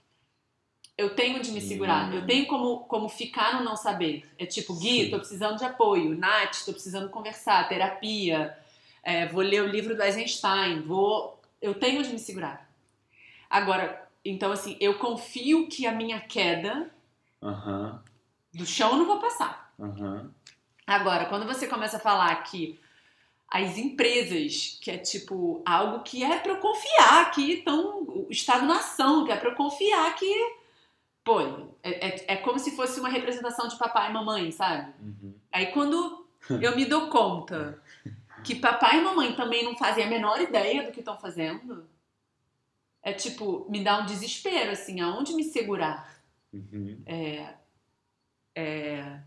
eu tenho de me segurar. Hum. Eu tenho como, como ficar no não saber. É tipo, Gui, Sim. tô precisando de apoio. Nath, tô precisando conversar. Terapia. É, vou ler o livro do Eisenstein. Vou... Eu tenho de me segurar. Agora, então assim, eu confio que a minha queda uh-huh. do chão eu não vou passar. Uh-huh. Agora, quando você começa a falar que as empresas, que é tipo algo que é pra eu confiar, que estão, o Estado-nação, que é pra eu confiar que, pô, é, é, é como se fosse uma representação de papai e mamãe, sabe? Uhum. Aí quando eu me dou conta que papai e mamãe também não fazem a menor ideia do que estão fazendo, é tipo, me dá um desespero, assim, aonde me segurar? Uhum. É... É...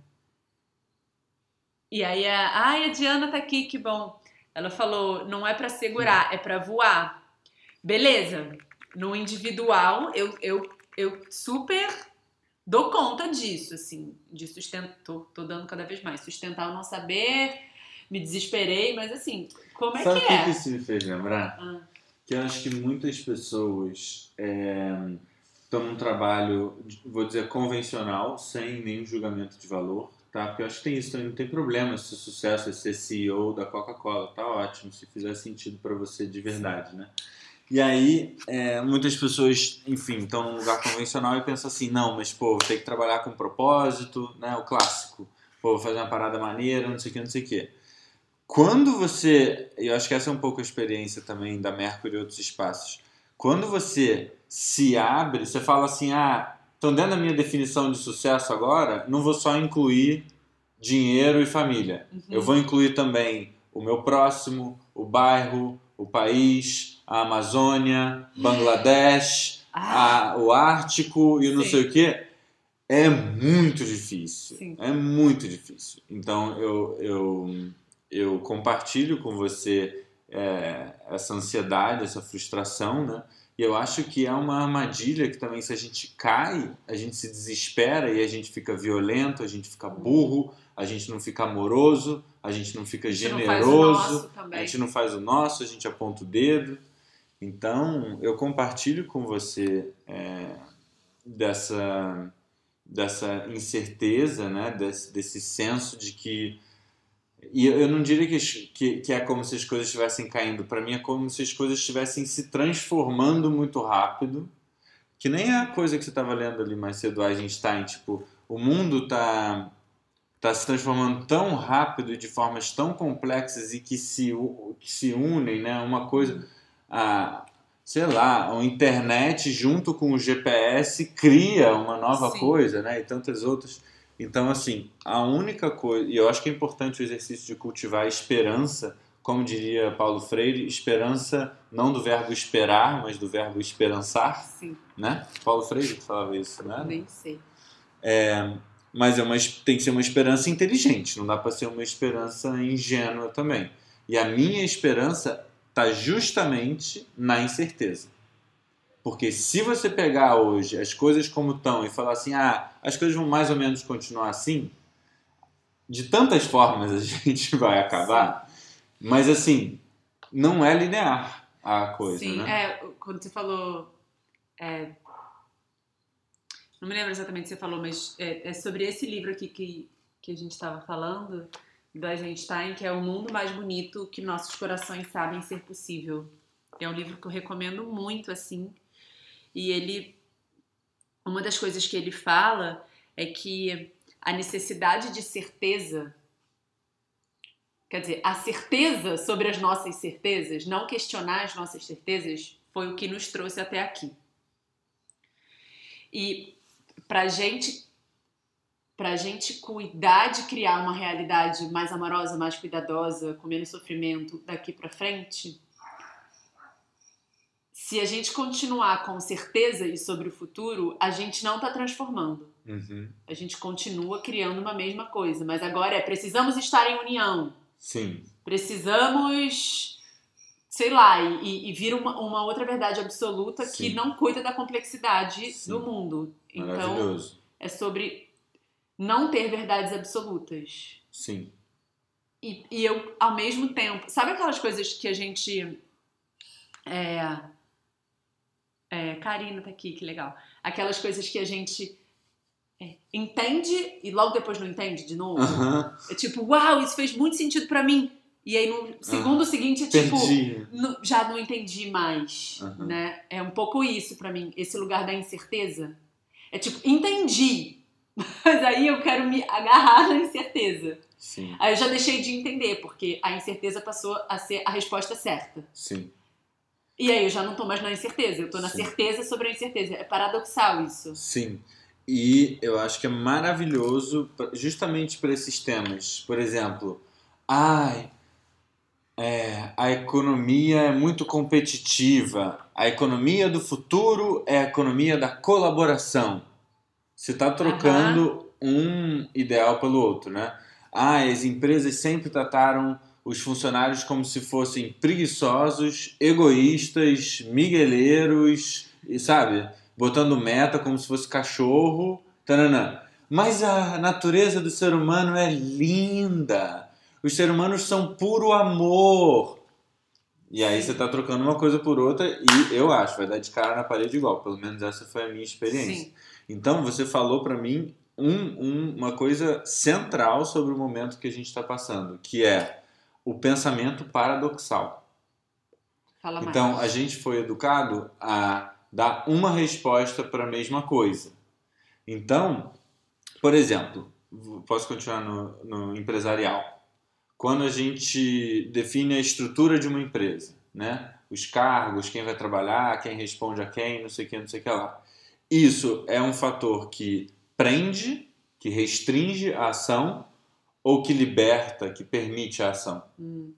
E aí, a, ai, a Diana tá aqui, que bom. Ela falou, não é pra segurar, é pra voar. Beleza, no individual, eu, eu, eu super dou conta disso, assim, de sustentar, tô, tô dando cada vez mais, sustentar o não saber, me desesperei, mas assim, como é Sabe que é? Sabe o que isso me fez lembrar? Ah. Que eu acho que muitas pessoas é, estão num trabalho, vou dizer, convencional, sem nenhum julgamento de valor, tá? Porque eu acho que tem isso, não tem problema se o sucesso é ser C E O da Coca-Cola, tá ótimo, se fizer sentido para você de verdade, né? E aí, é, muitas pessoas, enfim, estão num lugar convencional e pensam assim, não, mas pô, vou ter que trabalhar com propósito, né? O clássico, pô, vou fazer uma parada maneira, não sei o que, não sei o que. Quando você, eu acho que essa é um pouco a experiência também da Mercury e outros espaços, quando você se abre, você fala assim, ah, então dentro da minha definição de sucesso agora, não vou só incluir dinheiro e família, uhum. eu vou incluir também o meu próximo, o bairro, o país, a Amazônia, Bangladesh, ah. a, o Ártico e o não Sim. sei o quê. É muito difícil, Sim. é muito difícil. Então eu... eu eu compartilho com você é, essa ansiedade, essa frustração, né? E eu acho que é uma armadilha que também, se a gente cai, a gente se desespera e a gente fica violento, a gente fica burro, a gente não fica amoroso, a gente não fica generoso, a gente não faz o nosso, a gente aponta o dedo. Então, eu compartilho com você é, dessa, dessa incerteza, né? Desse, desse senso de que E eu não diria que, que, que é como se as coisas estivessem caindo. Para mim é como se as coisas estivessem se transformando muito rápido. Que nem a coisa que você estava lendo ali mais cedo, Einstein. Tipo, o mundo tá... está se transformando tão rápido e de formas tão complexas e que se, que se unem, né? Uma coisa, a, sei lá, a internet junto com o G P S cria uma nova Sim. coisa, né? E tantas outras. Então, assim, a única coisa, e eu acho que é importante o exercício de cultivar a esperança, como diria Paulo Freire, esperança não do verbo esperar, mas do verbo esperançar. Sim. Né? Paulo Freire falava isso, né? Nem sei. É, mas é uma, tem que ser uma esperança inteligente, não dá para ser uma esperança ingênua também. E a minha esperança está justamente na incerteza. Porque se você pegar hoje as coisas como estão e falar assim, ah, as coisas vão mais ou menos continuar assim, de tantas formas a gente vai acabar, sim. Mas assim, não é linear a coisa, sim, né? é, quando você falou... É, não me lembro exatamente o que você falou, mas é, é sobre esse livro aqui que, que a gente estava falando, do Eisenstein, que é O Mundo Mais Bonito que Nossos Corações Sabem Ser Possível. É um livro que eu recomendo muito, assim. E ele... Uma das coisas que ele fala é que a necessidade de certeza... Quer dizer, a certeza sobre as nossas certezas, não questionar as nossas certezas, foi o que nos trouxe até aqui. E pra gente, pra gente cuidar de criar uma realidade mais amorosa, mais cuidadosa, com menos sofrimento daqui pra frente, se a gente continuar com certezas sobre o futuro, a gente não tá transformando. Uhum. A gente continua criando uma mesma coisa. Mas agora é, precisamos estar em união. Sim. Precisamos, sei lá, e, e vira uma, uma outra verdade absoluta. Sim. Que não cuida da complexidade. Sim. Do mundo. Então, é sobre não ter verdades absolutas. Sim. E, e eu, ao mesmo tempo... Sabe aquelas coisas que a gente... É, é, Karina tá aqui, que legal. Aquelas coisas que a gente... É, entende e logo depois não entende de novo. Uh-huh. É tipo, uau, isso fez muito sentido pra mim. E aí no segundo uh, seguinte é tipo, no, já não entendi mais. Uh-huh. Né? É um pouco isso pra mim, esse lugar da incerteza. É tipo, entendi, mas aí eu quero me agarrar na incerteza. Sim. Aí eu já deixei de entender, porque a incerteza passou a ser a resposta certa. Sim. E aí eu já não tô mais na incerteza, eu tô na Sim. certeza sobre a incerteza. É paradoxal isso. Sim. E eu acho que é maravilhoso justamente para esses temas. Por exemplo, ai, é, a economia é muito competitiva. A economia do futuro é a economia da colaboração. Você está trocando uhum. um ideal pelo outro, né? Ah, as empresas sempre trataram os funcionários como se fossem preguiçosos, egoístas, migueleiros, e sabe... Botando meta como se fosse cachorro. Taranã. Mas a natureza do ser humano é linda. Os seres humanos são puro amor. E aí você está trocando uma coisa por outra e eu acho, vai dar de cara na parede igual. Pelo menos essa foi a minha experiência. Sim. Então você falou para mim um, um, uma coisa central sobre o momento que a gente está passando, que é o pensamento paradoxal. Fala mais. Então a gente foi educado a dá uma resposta para a mesma coisa. Então, por exemplo, posso continuar no, no empresarial. Quando a gente define a estrutura de uma empresa, né? Os cargos, quem vai trabalhar, quem responde a quem, não sei o que, não sei o que lá. Isso é um fator que prende, que restringe a ação ou que liberta, que permite a ação? Hum.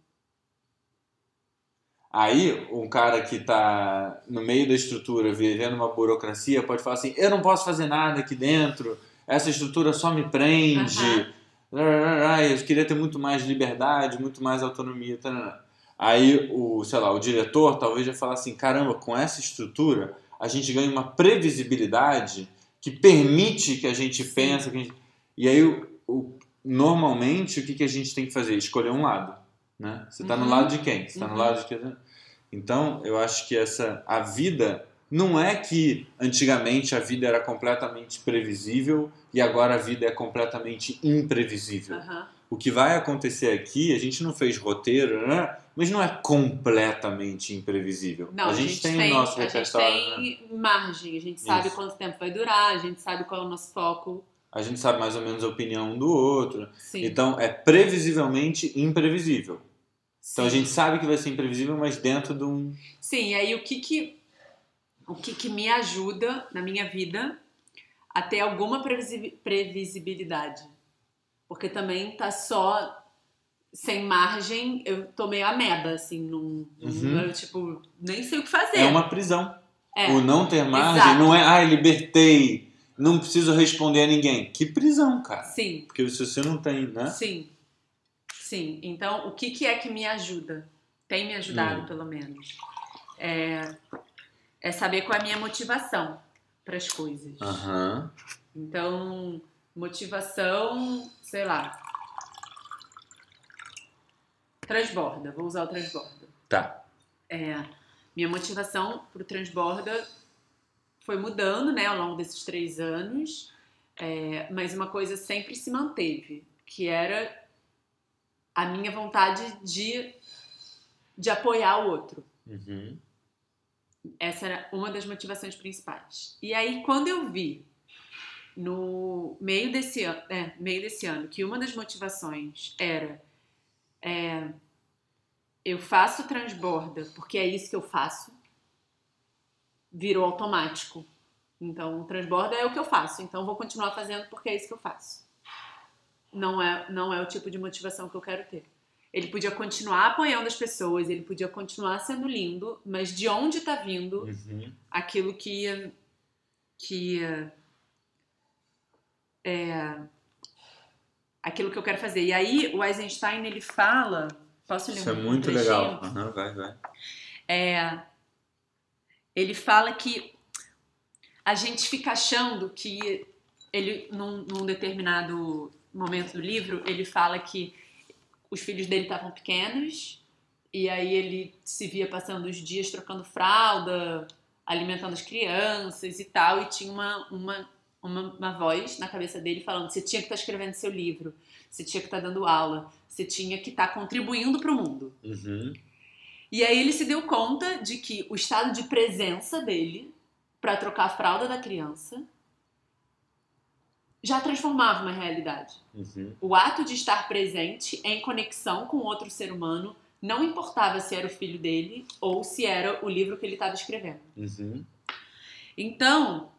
Aí, um cara que está no meio da estrutura, vivendo uma burocracia, pode falar assim, eu não posso fazer nada aqui dentro, essa estrutura só me prende, uhum. eu queria ter muito mais liberdade, muito mais autonomia. Tarará. Aí, o, sei lá, o diretor talvez já fale assim, caramba, com essa estrutura, a gente ganha uma previsibilidade que permite que a gente pense. Que a gente... E aí, o, o, normalmente, o que, que a gente tem que fazer? Escolher um lado. Né? Você está uhum. no lado de quem? Você está uhum. no lado de quem? Então, eu acho que essa, a vida não é que antigamente a vida era completamente previsível e agora a vida é completamente imprevisível. Uhum. O que vai acontecer aqui, a gente não fez roteiro, né? Mas não é completamente imprevisível. Não, a, gente a gente tem, tem o nosso a gente tem né? margem, a gente sabe Isso. quanto tempo vai durar, a gente sabe qual é o nosso foco a gente sabe mais ou menos a opinião um do outro. Sim. Então, é previsivelmente imprevisível. Sim. Então, a gente sabe que vai ser imprevisível, mas dentro de um... Sim, e aí o que que, o que que me ajuda na minha vida a ter alguma previsi- previsibilidade? Porque também tá só sem margem, eu tô meio ameba, assim, num, Uhum. eu, tipo, nem sei o que fazer. É uma prisão. É. O não ter margem Exato. não é, ai, libertei, não preciso responder a ninguém. Que prisão, cara. Sim. Porque se você não tem, né? Sim. Sim. Então, o que que é que me ajuda? Tem me ajudado, Hum. pelo menos. É, é saber qual é a minha motivação para as coisas. Aham. Então, motivação, sei lá, transborda. Vou usar o transborda. Tá. É, minha motivação pro transborda foi mudando, né, ao longo desses três anos, é, mas uma coisa sempre se manteve, que era a minha vontade de, de apoiar o outro. Uhum. Essa era uma das motivações principais. E aí, quando eu vi no meio desse ano, é, meio desse ano, que uma das motivações era é, eu faço transborda porque é isso que eu faço, virou automático. Então, o transborda é o que eu faço, então vou continuar fazendo porque é isso que eu faço. Não é, não é o tipo de motivação que eu quero ter. Ele podia continuar apoiando as pessoas, ele podia continuar sendo lindo, mas de onde tá vindo Uhum. aquilo que que é aquilo que eu quero fazer. E aí o Eisenstein, ele fala, posso ler Isso é um muito trechinho? legal. Uhum, vai, vai. É, ele fala que a gente fica achando que ele, num, num determinado momento do livro, ele fala que os filhos dele estavam pequenos e aí ele se via passando os dias trocando fralda, alimentando as crianças e tal, e tinha uma, uma, uma, uma voz na cabeça dele falando: você tinha que estar escrevendo seu livro, você tinha que estar dando aula, você tinha que estar contribuindo para o mundo. Uhum. E aí ele se deu conta de que o estado de presença dele para trocar a fralda da criança já transformava uma realidade. Uhum. O ato de estar presente em conexão com outro ser humano, não importava se era o filho dele ou se era o livro que ele estava escrevendo. Uhum. Então,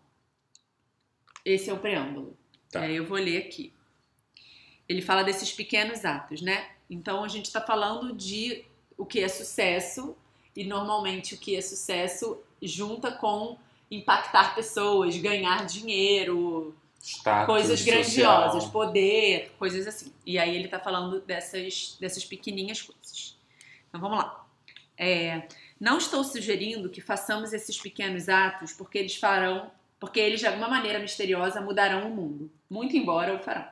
esse é o preâmbulo. Tá. É, eu vou ler aqui. Ele fala desses pequenos atos, né? Então, a gente está falando de o que é sucesso, e normalmente o que é sucesso junta com impactar pessoas, ganhar dinheiro, Status coisas social. grandiosas, poder, coisas assim. E aí ele tá falando dessas, dessas pequenininhas coisas. Então vamos lá. É, não estou sugerindo que façamos esses pequenos atos porque eles farão, porque eles de alguma maneira misteriosa mudarão o mundo. Muito embora o farão.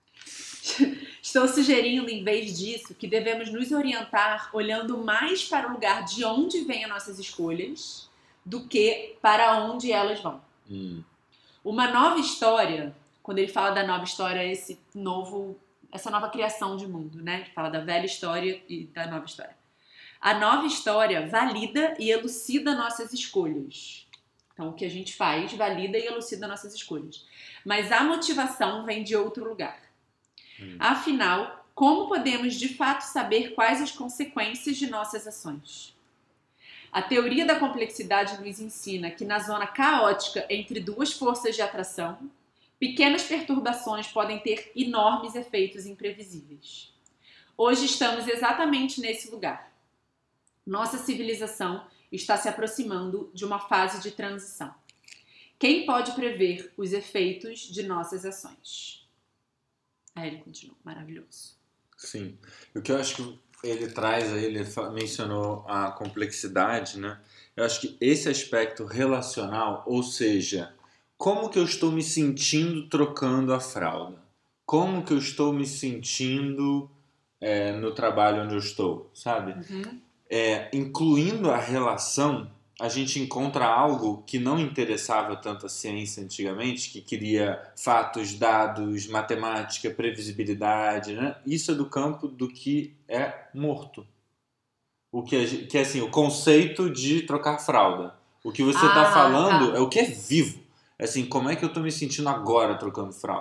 Estou sugerindo, em vez disso, que devemos nos orientar olhando mais para o lugar de onde vêm as nossas escolhas do que para onde elas vão. Hum. Uma nova história, quando ele fala da nova história, esse novo, essa nova criação de mundo, né? Ele fala da velha história e da nova história. A nova história valida e elucida nossas escolhas. Então, o que a gente faz valida e elucida nossas escolhas. Mas a motivação vem de outro lugar. Hum. Afinal, como podemos de fato saber quais as consequências de nossas ações? A teoria da complexidade nos ensina que na zona caótica entre duas forças de atração, pequenas perturbações podem ter enormes efeitos imprevisíveis. Hoje estamos exatamente nesse lugar. Nossa civilização está se aproximando de uma fase de transição. Quem pode prever os efeitos de nossas ações? Aí ele continua, maravilhoso. Sim. O que eu acho que ele traz aí, ele mencionou a complexidade, né? Eu acho que esse aspecto relacional, ou seja, como que eu estou me sentindo trocando a fralda? Como que eu estou me sentindo é, no trabalho onde eu estou, sabe? Uhum. É, incluindo a relação, a gente encontra algo que não interessava tanto a ciência antigamente, que queria fatos, dados, matemática, previsibilidade, né? Isso é do campo do que é morto. O que é, que é assim, o conceito de trocar fralda. O que você está Ah, falando tá. é o que é vivo. É assim, como é que eu estou me sentindo agora trocando fralda?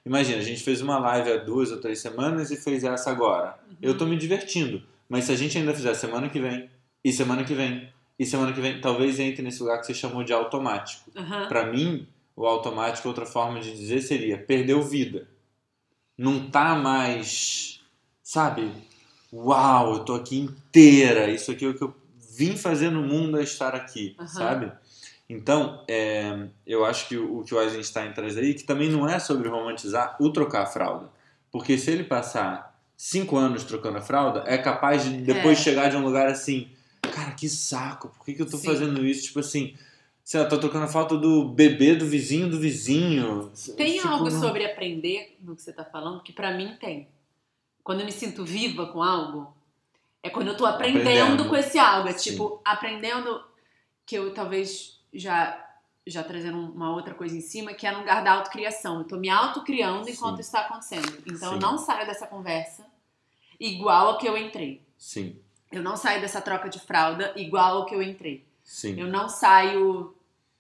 Imagina, a gente fez uma live há duas ou três semanas e fez essa agora. Uhum. Eu tô me divertindo. Mas se a gente ainda fizer semana que vem, e semana que vem, e semana que vem, talvez entre nesse lugar que você chamou de automático. Uhum. Pra mim, o automático, outra forma de dizer seria, perdeu vida. Não tá mais, sabe? Uau, eu tô aqui inteira. Isso aqui é o que eu vim fazer no mundo, é estar aqui, uhum. sabe? Então, é, eu acho que o, o que o Eisenstein traz aí, que também não é sobre romantizar o trocar a fralda. Porque se ele passar cinco anos trocando a fralda, é capaz de depois é. chegar de um lugar assim, cara, que saco, por que, que eu tô Sim. fazendo isso? Tipo assim, sei lá, tô trocando a fralda do bebê do vizinho do vizinho. Tem tipo, algo não... sobre aprender no que você tá falando, que pra mim tem. Quando eu me sinto viva com algo, é quando eu tô aprendendo, aprendendo. com esse algo. É Sim. tipo, aprendendo que eu talvez já, já trazendo uma outra coisa em cima, que é no lugar da autocriação. Eu tô me autocriando enquanto Sim. isso tá acontecendo. Então Sim. eu não saio dessa conversa igual ao que eu entrei. Sim. Eu não saio dessa troca de fralda igual ao que eu entrei. Sim. Eu não saio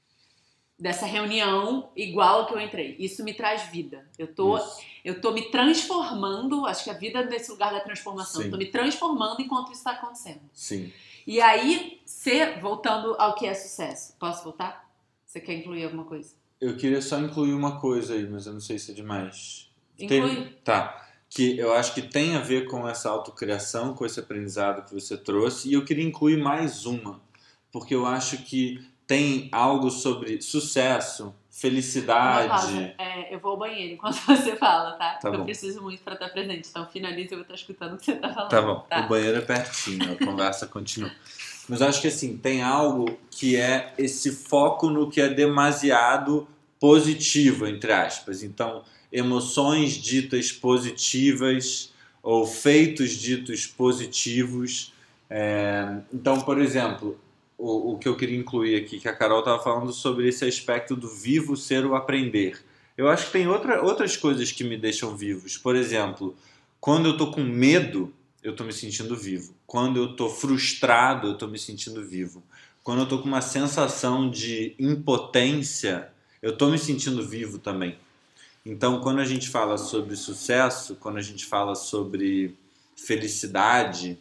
dessa reunião igual ao que eu entrei. Isso me traz vida. Eu tô, eu tô me transformando, acho que a vida é nesse lugar da transformação. Sim. Eu tô me transformando enquanto isso está acontecendo. Sim. E aí, ser, voltando ao que é sucesso. Posso voltar? Você quer incluir alguma coisa? Eu queria só incluir uma coisa aí, mas eu não sei se é demais. Inclui. Tem... Tá. Que eu acho que tem a ver com essa autocriação, com esse aprendizado que você trouxe. E eu queria incluir mais uma. Porque eu acho que tem algo sobre sucesso, felicidade. É, eu vou ao banheiro enquanto você fala, tá? tá eu bom. preciso muito pra estar presente. Então finaliza e eu vou estar escutando o que você tá falando. Tá bom. Tá? O banheiro é pertinho, a conversa continua. Mas eu acho que assim, tem algo que é esse foco no que é demasiado positivo, entre aspas. Então, emoções ditas positivas ou feitos ditos positivos. É... Então, por exemplo... O, o que eu queria incluir aqui, que a Carol estava falando sobre esse aspecto do vivo ser o aprender. Eu acho que tem outra, outras coisas que me deixam vivos. Por exemplo, quando eu estou com medo, eu estou me sentindo vivo. Quando eu estou frustrado, eu estou me sentindo vivo. Quando eu estou com uma sensação de impotência, eu estou me sentindo vivo também. Então, quando a gente fala sobre sucesso, quando a gente fala sobre felicidade...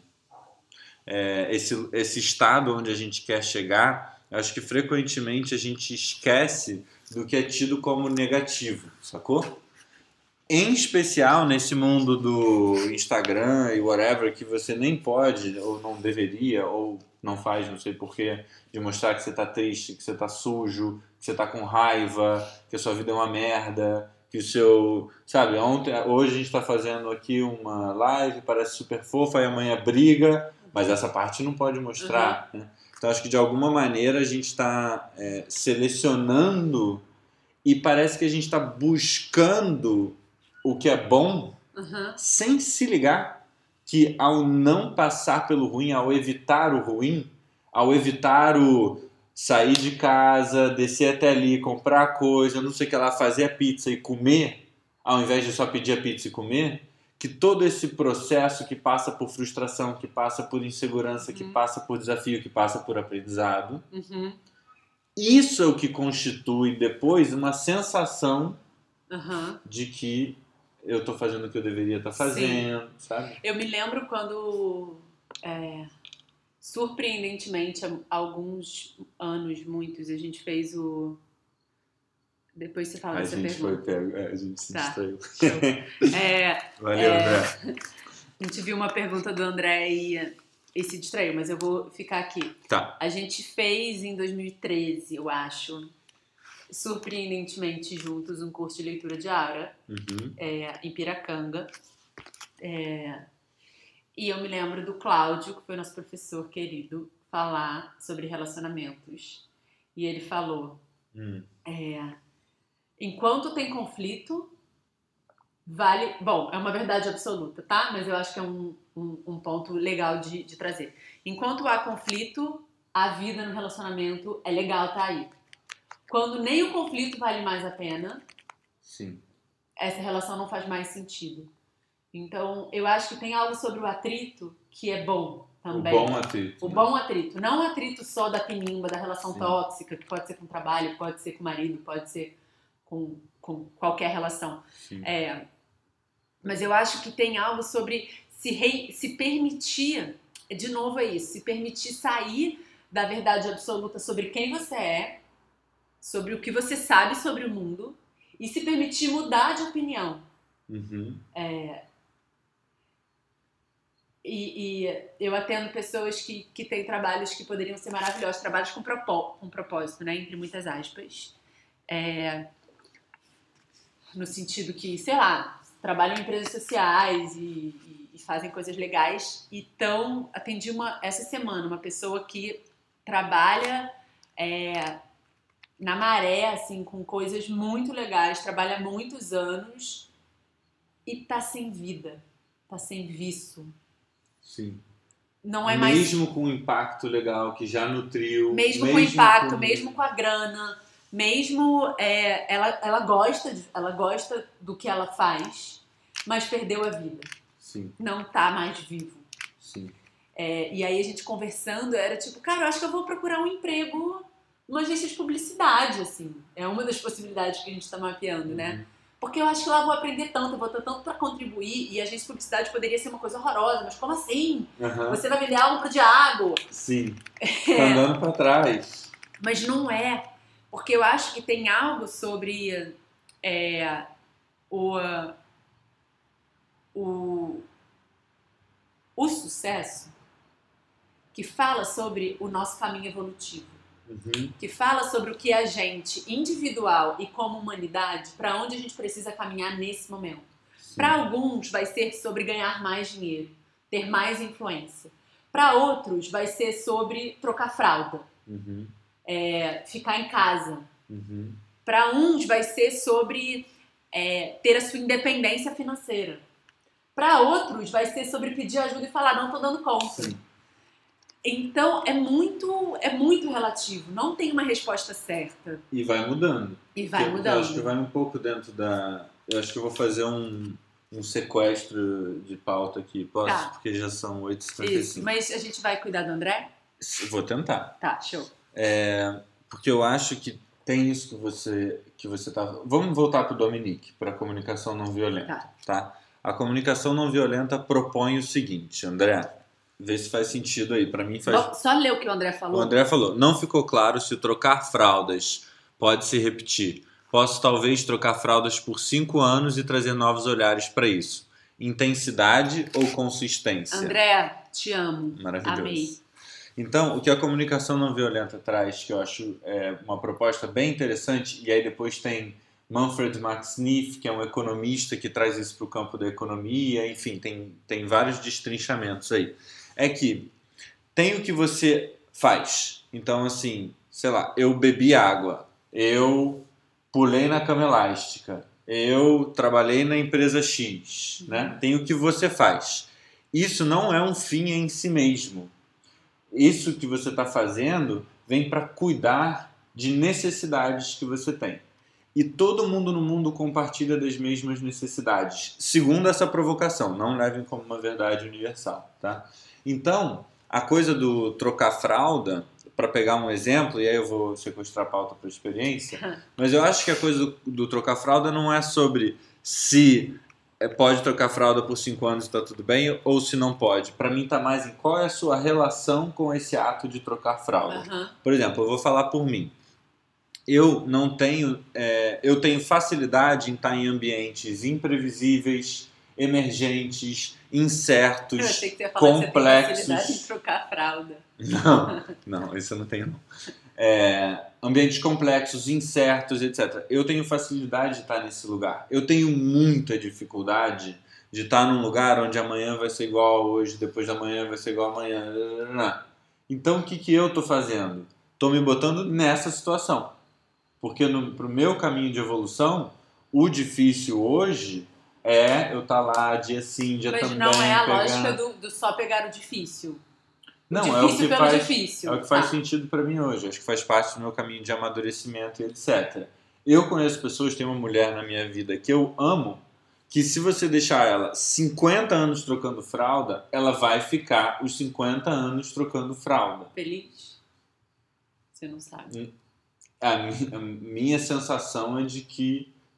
É, esse, esse estado onde a gente quer chegar, acho que frequentemente a gente esquece do que é tido como negativo, sacou? Em especial nesse mundo do Instagram e whatever, que você nem pode, ou não deveria, ou não faz, não sei porquê, de mostrar que você tá triste, que você tá sujo, que você tá com raiva, que a sua vida é uma merda, que o seu... Sabe, ontem, hoje a gente tá fazendo aqui uma live, parece super fofa, e amanhã briga... Mas essa parte não pode mostrar. Uhum. Né? Então, acho que de alguma maneira a gente está é, selecionando e parece que a gente está buscando o que é bom uhum. sem se ligar que ao não passar pelo ruim, ao evitar o ruim, ao evitar o sair de casa, descer até ali, comprar coisa, não sei o que lá, fazer a pizza e comer, ao invés de só pedir a pizza e comer... que todo esse processo que passa por frustração, que passa por insegurança, uhum. que passa por desafio, que passa por aprendizado, uhum. isso é o que constitui depois uma sensação uhum. de que eu estou fazendo o que eu deveria estar fazendo, Sim. sabe? Eu me lembro quando, é, surpreendentemente, há alguns anos, muitos, a gente fez o... Depois você fala a dessa gente pergunta. Foi pego, é, a gente se tá. distraiu. É, Valeu, é, André. A gente viu uma pergunta do André e, e se distraiu, mas eu vou ficar aqui. Tá. A gente fez em dois mil e treze, eu acho, surpreendentemente juntos, um curso de leitura de aura uhum. é, em Piracanga. É, e eu me lembro do Cláudio, que foi nosso professor querido, falar sobre relacionamentos. E ele falou... Hum. É, enquanto tem conflito, vale... Bom, é uma verdade absoluta, tá? Mas eu acho que é um, um, um ponto legal de, de trazer. Enquanto há conflito, a vida no relacionamento é legal tá aí. Quando nem o conflito vale mais a pena, Sim. essa relação não faz mais sentido. Então, eu acho que tem algo sobre o atrito que é bom também. O bom atrito. O né? bom atrito. Não o atrito só da pinimba, da relação Sim. tóxica, que pode ser com o trabalho, pode ser com o marido, pode ser com com qualquer relação. É, mas eu acho que tem algo sobre se, rei, se permitir, de novo é isso, se permitir sair da verdade absoluta sobre quem você é, sobre o que você sabe sobre o mundo, e se permitir mudar de opinião. Uhum. É, e, e eu atendo pessoas que, que têm trabalhos que poderiam ser maravilhosos, trabalhos com, propó, com propósito, né, entre muitas aspas. É, no sentido que, sei lá, trabalham em empresas sociais e, e, e fazem coisas legais. Então, atendi uma, essa semana uma pessoa que trabalha é, na maré, assim, com coisas muito legais, trabalha há muitos anos e tá sem vida, tá sem viço. Sim. Não é mais... Mesmo com o impacto legal que já nutriu. Mesmo, mesmo com o impacto, com... mesmo com a grana, mesmo... É, ela, ela, gosta de, ela gosta do que ela faz, mas perdeu a vida. Sim. Não tá mais vivo. Sim. É, e aí a gente conversando, era tipo, cara, eu acho que eu vou procurar um emprego numa agência de publicidade, assim. É uma das possibilidades que a gente tá mapeando, uhum. né? Porque eu acho que lá eu vou aprender tanto, eu vou ter tanto pra contribuir, e a agência de publicidade poderia ser uma coisa horrorosa, mas como assim? Uhum. Você vai vender algo pro diabo. Sim, é. Tá andando pra trás. Mas não é, porque eu acho que tem algo sobre é, o, o, o sucesso que fala sobre o nosso caminho evolutivo. Uhum. Que fala sobre o que a gente, individual e como humanidade, para onde a gente precisa caminhar nesse momento. Para alguns vai ser sobre ganhar mais dinheiro, ter mais influência. Para outros vai ser sobre trocar fralda, uhum. é, ficar em casa. Uhum. Para uns vai ser sobre é, ter a sua independência financeira. Para outros vai ser sobre pedir ajuda e falar, não tô dando conta. Sim. Então, é muito, é muito relativo. Não tem uma resposta certa. E vai mudando. E vai eu, mudando. Eu acho que vai um pouco dentro da... Eu acho que eu vou fazer um, um sequestro de pauta aqui. Posso? Tá. Porque já são oito e cinquenta e cinco. Isso, mas a gente vai cuidar do André? Vou tentar. Tá, show. É, porque eu acho que tem isso que você que você tá... Vamos voltar para o Dominique, para a comunicação não violenta. Tá. tá? A comunicação não violenta propõe o seguinte, André... Vê se faz sentido aí. Para mim faz... Bom, só ler o que o André falou. O André falou, não ficou claro se trocar fraldas pode se repetir. Posso talvez trocar fraldas por cinco anos e trazer novos olhares para isso. Intensidade ou consistência? André, te amo. Maravilhoso. Amei. Então, o que a comunicação não violenta traz, que eu acho é uma proposta bem interessante, e aí depois tem Manfred Max Neef, que é um economista que traz isso para o campo da economia, enfim, tem, tem vários destrinchamentos aí. É que tem o que você faz. Então, assim, sei lá, eu bebi água, eu pulei na cama elástica, eu trabalhei na empresa X, uhum. né? Tem o que você faz. Isso não é um fim em si mesmo. Isso que você está fazendo vem para cuidar de necessidades que você tem. E todo mundo no mundo compartilha das mesmas necessidades, segundo essa provocação. Não levem como uma verdade universal, tá? Então, a coisa do trocar fralda, para pegar um exemplo, e aí eu vou sequestrar a pauta para a experiência, mas eu acho que a coisa do, do trocar fralda não é sobre se pode trocar fralda por cinco anos e está tudo bem, ou se não pode. Para mim está mais em qual é a sua relação com esse ato de trocar fralda. Uhum. Por exemplo, eu vou falar por mim. Eu não tenho, é, eu tenho facilidade em estar em ambientes imprevisíveis, emergentes, incertos, eu achei que você ia falar complexos. Que você tem facilidade em trocar fralda. Não, não, isso eu não tenho não. É, ambientes complexos, incertos, etcétera. Eu tenho facilidade de estar nesse lugar. Eu tenho muita dificuldade de estar num lugar onde amanhã vai ser igual a hoje, depois da manhã vai ser igual a amanhã. Então o que, que eu estou fazendo? Estou me botando nessa situação. Porque para o meu caminho de evolução, o difícil hoje é eu estar lá dia sim, dia Mas também. Mas não é a pegar... lógica do, do só pegar o difícil. Não, o é o difícil que pelo faz, difícil. É o que faz ah. sentido para mim hoje. Acho que faz parte do meu caminho de amadurecimento e etcétera. Eu conheço pessoas, tem uma mulher na minha vida que eu amo, que se você deixar ela cinquenta anos trocando fralda, ela vai ficar os cinquenta anos trocando fralda. Feliz? Você não sabe. A minha, a minha sensação é de que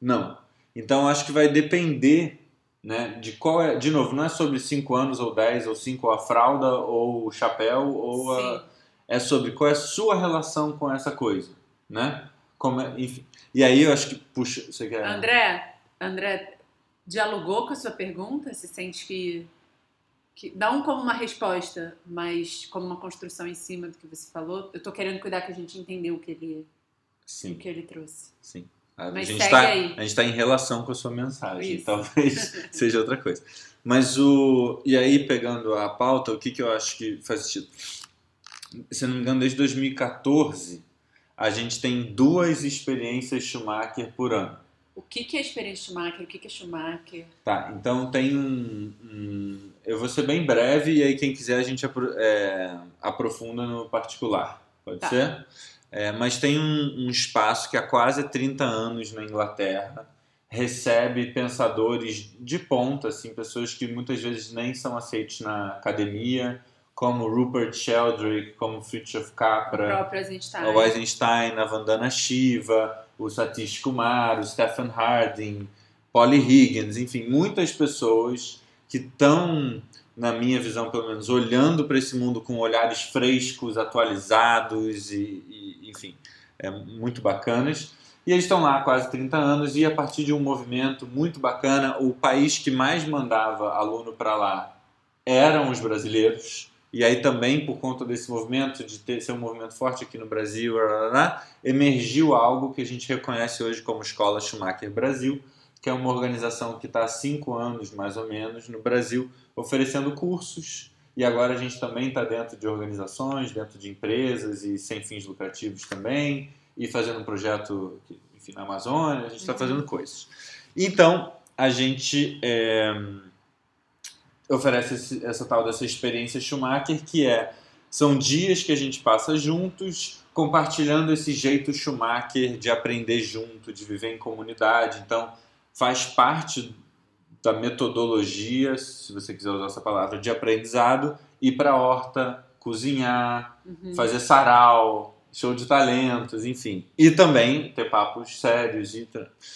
Não. Então, acho que vai depender, né, de qual é... De novo, não é sobre cinco anos ou dez, ou cinco, ou a fralda, ou o chapéu, ou a... É sobre qual é a sua relação com essa coisa, né? Como é, enfim. E aí eu acho que... Puxa, você quer... André, André, dialogou com a sua pergunta? Você sente que... que não como uma resposta, mas como uma construção em cima do que você falou? Eu tô querendo cuidar que a gente entendeu o que ele, Sim. o que ele trouxe. Sim. A Mas gente segue tá, aí. A gente está em relação com a sua mensagem, Isso. talvez seja outra coisa. Mas o... E aí, pegando a pauta, o que, que eu acho que faz sentido? Se não me engano, desde dois mil e quatorze, a gente tem duas experiências Schumacher por ano. O que, que é experiência Schumacher? O que, que é Schumacher? Tá, então tem um, um... Eu vou ser bem breve e aí quem quiser a gente apro, é, aprofunda no particular. Pode Tá. ser? É, mas tem um, um espaço que há quase trinta anos na Inglaterra recebe pensadores de ponta, assim, pessoas que muitas vezes nem são aceitos na academia, como Rupert Sheldrake, como Fritjof Capra, O próprio Eisenstein. o Eisenstein, a Vandana Shiva, o Satish Kumar, o Stephen Harding, Polly Higgins, enfim, muitas pessoas que estão, na minha visão pelo menos, olhando para esse mundo com olhares frescos, atualizados e, e enfim, é, muito bacanas. E eles estão lá há quase trinta anos e a partir de um movimento muito bacana, o país que mais mandava aluno para lá eram os brasileiros. E aí também, por conta desse movimento, de ter, ser um movimento forte aqui no Brasil, emergiu algo que a gente reconhece hoje como Escola Schumacher Brasil, que é uma organização que está há cinco anos, mais ou menos, no Brasil, oferecendo cursos. E agora a gente também está dentro de organizações, dentro de empresas e sem fins lucrativos também, e fazendo um projeto, enfim, na Amazônia, a gente está Uhum. fazendo coisas. Então, a gente... É, oferece esse, essa tal dessa experiência Schumacher, que é, são dias que a gente passa juntos, compartilhando esse jeito Schumacher de aprender junto, de viver em comunidade. Então, faz parte da metodologia, se você quiser usar essa palavra, de aprendizado, ir para a horta, cozinhar, Uhum. fazer sarau, show de talentos, enfim. E também ter papos sérios. E...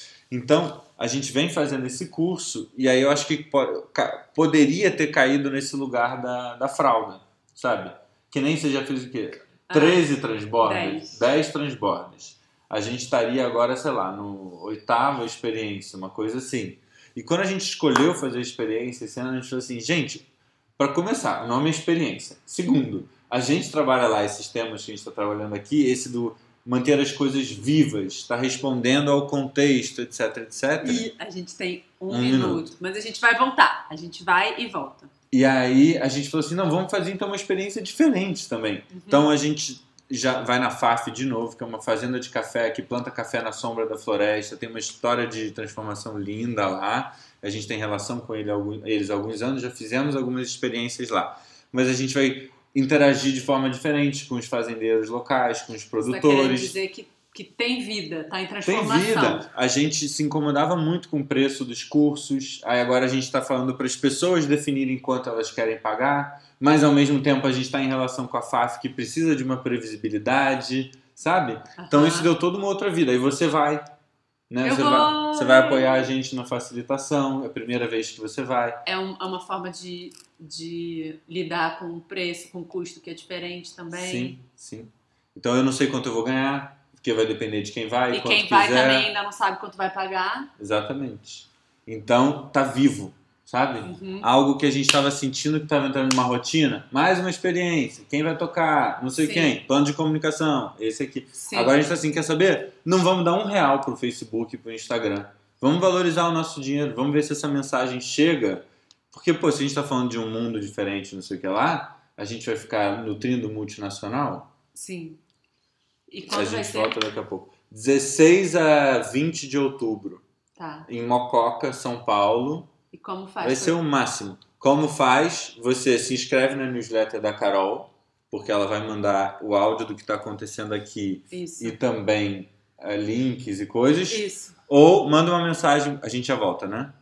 Então, a gente vem fazendo esse curso e aí eu acho que po- ca- poderia ter caído nesse lugar da, da fralda, sabe? Que nem você já fez o quê? Ah, treze transbordas, dez. dez transbordas. A gente estaria agora, sei lá, no oitava experiência, uma coisa assim. E quando a gente escolheu fazer a experiência, esse ano a gente falou assim, gente, para começar, o nome é experiência. Segundo, a gente trabalha lá esses temas que a gente está trabalhando aqui, esse do manter as coisas vivas, está respondendo ao contexto, etc, etcétera. E a gente tem um, Um minuto, minuto. mas a gente vai voltar. A gente vai e volta. E aí a gente falou assim, não, vamos fazer então uma experiência diferente também. Uhum. Então a gente já vai na F A F de novo, que é uma fazenda de café que planta café na sombra da floresta, tem uma história de transformação linda lá. A gente tem relação com ele, eles há alguns anos, já fizemos algumas experiências lá. Mas a gente vai interagir de forma diferente com os fazendeiros locais, com os produtores. Você tá querendo dizer que, que tem vida, tá em transformação. Tem vida. A gente se incomodava muito com o preço dos cursos. Aí agora a gente está falando para as pessoas definirem quanto elas querem pagar, mas ao mesmo tempo a gente está em relação com a F A F que precisa de uma previsibilidade, sabe? Aham. Então isso deu toda uma outra vida. Aí você vai, né? Eu Você vou. vai, você vai apoiar a gente na facilitação. É a primeira vez que você vai. É, um- é uma forma de, de lidar com o preço, com o custo que é diferente também. Sim, sim. Então eu não sei quanto eu vou ganhar, porque vai depender de quem vai, E quanto quem vai quiser. também ainda não sabe quanto vai pagar. Exatamente. Então, tá vivo, sabe? Uhum. Algo que a gente estava sentindo que estava entrando numa rotina. Mais uma experiência. Quem vai tocar? Não sei Sim. quem. Plano de comunicação. Esse aqui. Sim. Agora a gente tá assim, quer saber? Não vamos dar um real pro Facebook e pro Instagram. Vamos valorizar o nosso dinheiro. Vamos ver se essa mensagem chega. Porque, pô, se a gente tá falando de um mundo diferente, não sei o que lá, a gente vai ficar nutrindo o multinacional? Sim. E A quando vai gente ser? volta daqui a pouco. dezesseis a vinte de outubro. Tá. Em Mococa, São Paulo. E como faz? Vai ser o máximo. Como faz? Você se inscreve na newsletter da Carol, porque ela vai mandar o áudio do que está acontecendo aqui Isso. e também eh, links e coisas. Isso. Ou manda uma mensagem. A gente já volta, né?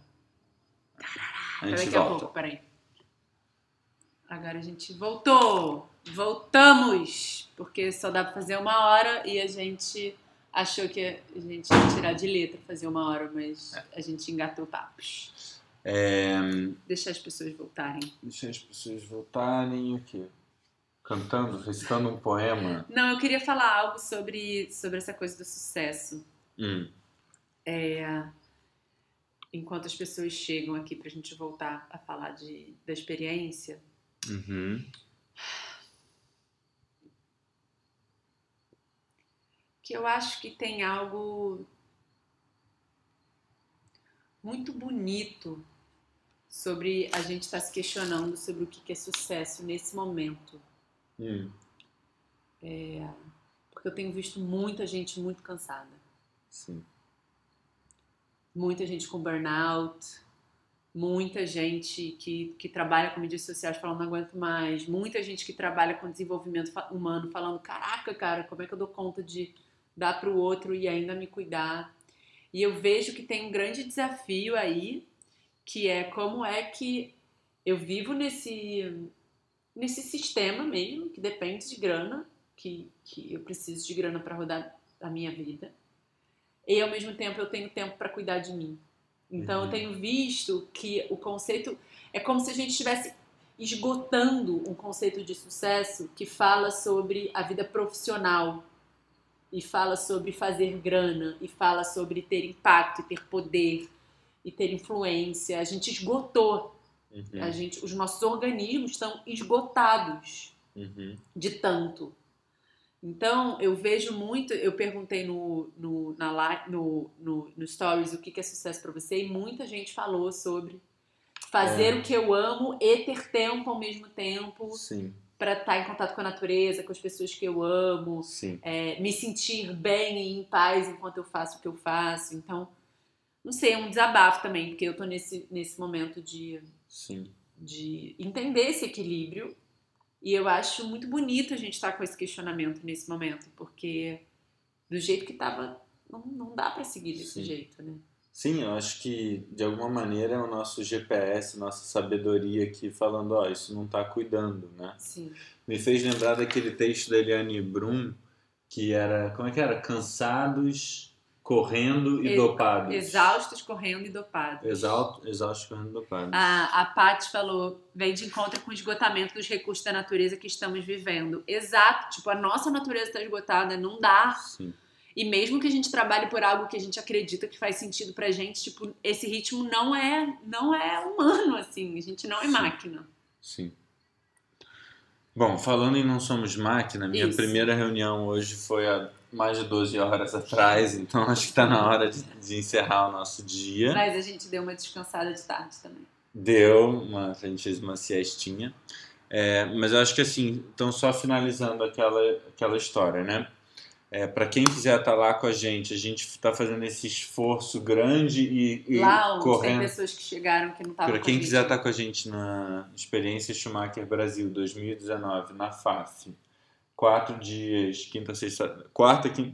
A gente Daqui a volta. pouco, peraí. Agora a gente voltou. Voltamos. Porque só dá pra fazer uma hora e a gente achou que a gente ia tirar de letra, fazer uma hora, mas a gente engatou papos. É... Deixar as pessoas voltarem. Deixar as pessoas voltarem o quê? Cantando, recitando um poema? Não, eu queria falar algo sobre, sobre essa coisa do sucesso. Hum. É, enquanto as pessoas chegam aqui pra gente voltar a falar de, da experiência. Uhum. Que eu acho que tem algo muito bonito sobre a gente estar se questionando sobre o que é sucesso nesse momento. Hum. É, porque eu tenho visto muita gente muito cansada. Sim. Muita gente com burnout, muita gente que, que trabalha com mídias sociais falando não aguento mais, muita gente que trabalha com desenvolvimento humano falando caraca, cara, como é que eu dou conta de dar para o outro e ainda me cuidar? E eu vejo que tem um grande desafio aí, que é como é que eu vivo nesse, nesse sistema mesmo, que depende de grana, que, que eu preciso de grana para rodar a minha vida. E ao mesmo tempo eu tenho tempo para cuidar de mim. Então uhum. eu tenho visto que o conceito é como se a gente estivesse esgotando um conceito de sucesso que fala sobre a vida profissional e fala sobre fazer grana e fala sobre ter impacto e ter poder e ter influência. A gente esgotou. Uhum. A gente, os nossos organismos estão esgotados uhum. de tanto. Então, eu vejo muito, eu perguntei no, no, na live, no, no, no Stories o que é sucesso para você e muita gente falou sobre fazer é. o que eu amo e ter tempo ao mesmo tempo para estar em contato com a natureza, com as pessoas que eu amo, é, me sentir bem e em paz enquanto eu faço o que eu faço. Então, não sei, é um desabafo também, porque eu tô nesse, nesse momento de, Sim. de entender esse equilíbrio. E eu acho muito bonito a gente estar com esse questionamento nesse momento, porque do jeito que tava, não, não dá para seguir desse Sim. jeito, né? Sim, eu acho que de alguma maneira é o nosso G P S, nossa sabedoria aqui falando, ó, isso não tá cuidando, né? Sim. Me fez lembrar daquele texto da Eliane Brum, que era, como é que era? Cansados... Correndo e, e dopados. Exaustos, correndo e dopados. Exausto, exaustos, correndo e dopados. A, a Paty falou, vem de encontro com o esgotamento dos recursos da natureza que estamos vivendo. Exato, tipo, a nossa natureza está esgotada, não dá. Sim. E mesmo que a gente trabalhe por algo que a gente acredita que faz sentido pra gente, tipo, esse ritmo não é, não é humano, assim, a gente não é Sim. máquina. Sim. Bom, falando em Não Somos Máquina, minha Isso. primeira reunião hoje foi há mais de doze horas atrás, então acho que está na hora de, de encerrar o nosso dia. Mas a gente deu uma descansada de tarde também. Deu, uma, a gente fez uma siestinha. É, mas eu acho que assim, então só finalizando aquela, aquela história, né? É, para quem quiser estar lá com a gente, a gente está fazendo esse esforço grande e, e lá onde correndo. Tem pessoas que chegaram que não estavam com a gente. Para quem quiser estar com a gente na Experiência Schumacher Brasil dois mil e dezenove, na F A F, quatro dias, quinta, sexta, quarta, quinta,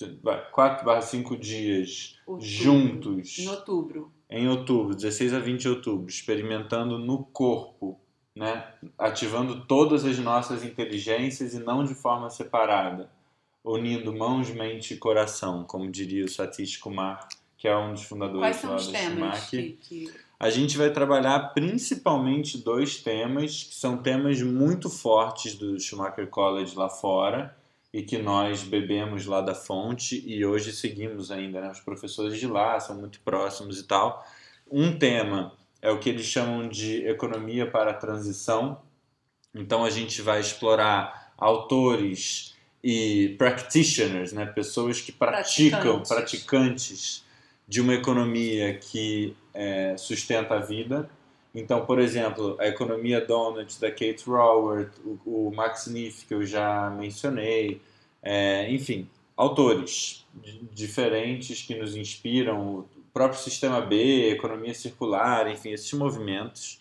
quatro barra cinco dias outubro, juntos. Em outubro. Em outubro, dezesseis a vinte de outubro, experimentando no corpo, né? Ativando todas as nossas inteligências e não de forma separada. Unindo mãos, mente e coração, como diria o Satish Kumar, que é um dos fundadores Quais são lá os do temas Schumacher. Que, que... A gente vai trabalhar principalmente dois temas, que são temas muito fortes do Schumacher College lá fora, e que nós bebemos lá da fonte, e hoje seguimos ainda, né? Os professores de lá são muito próximos e tal. Um tema é o que eles chamam de economia para a transição. Então a gente vai explorar autores e practitioners, né? Pessoas que praticam, praticantes, praticantes de uma economia que é, sustenta a vida. Então, por exemplo, a economia Donut da Kate Raworth, o, o Max Neef, que eu já mencionei, é, enfim, autores diferentes que nos inspiram, o próprio Sistema B, economia circular, enfim, esses movimentos.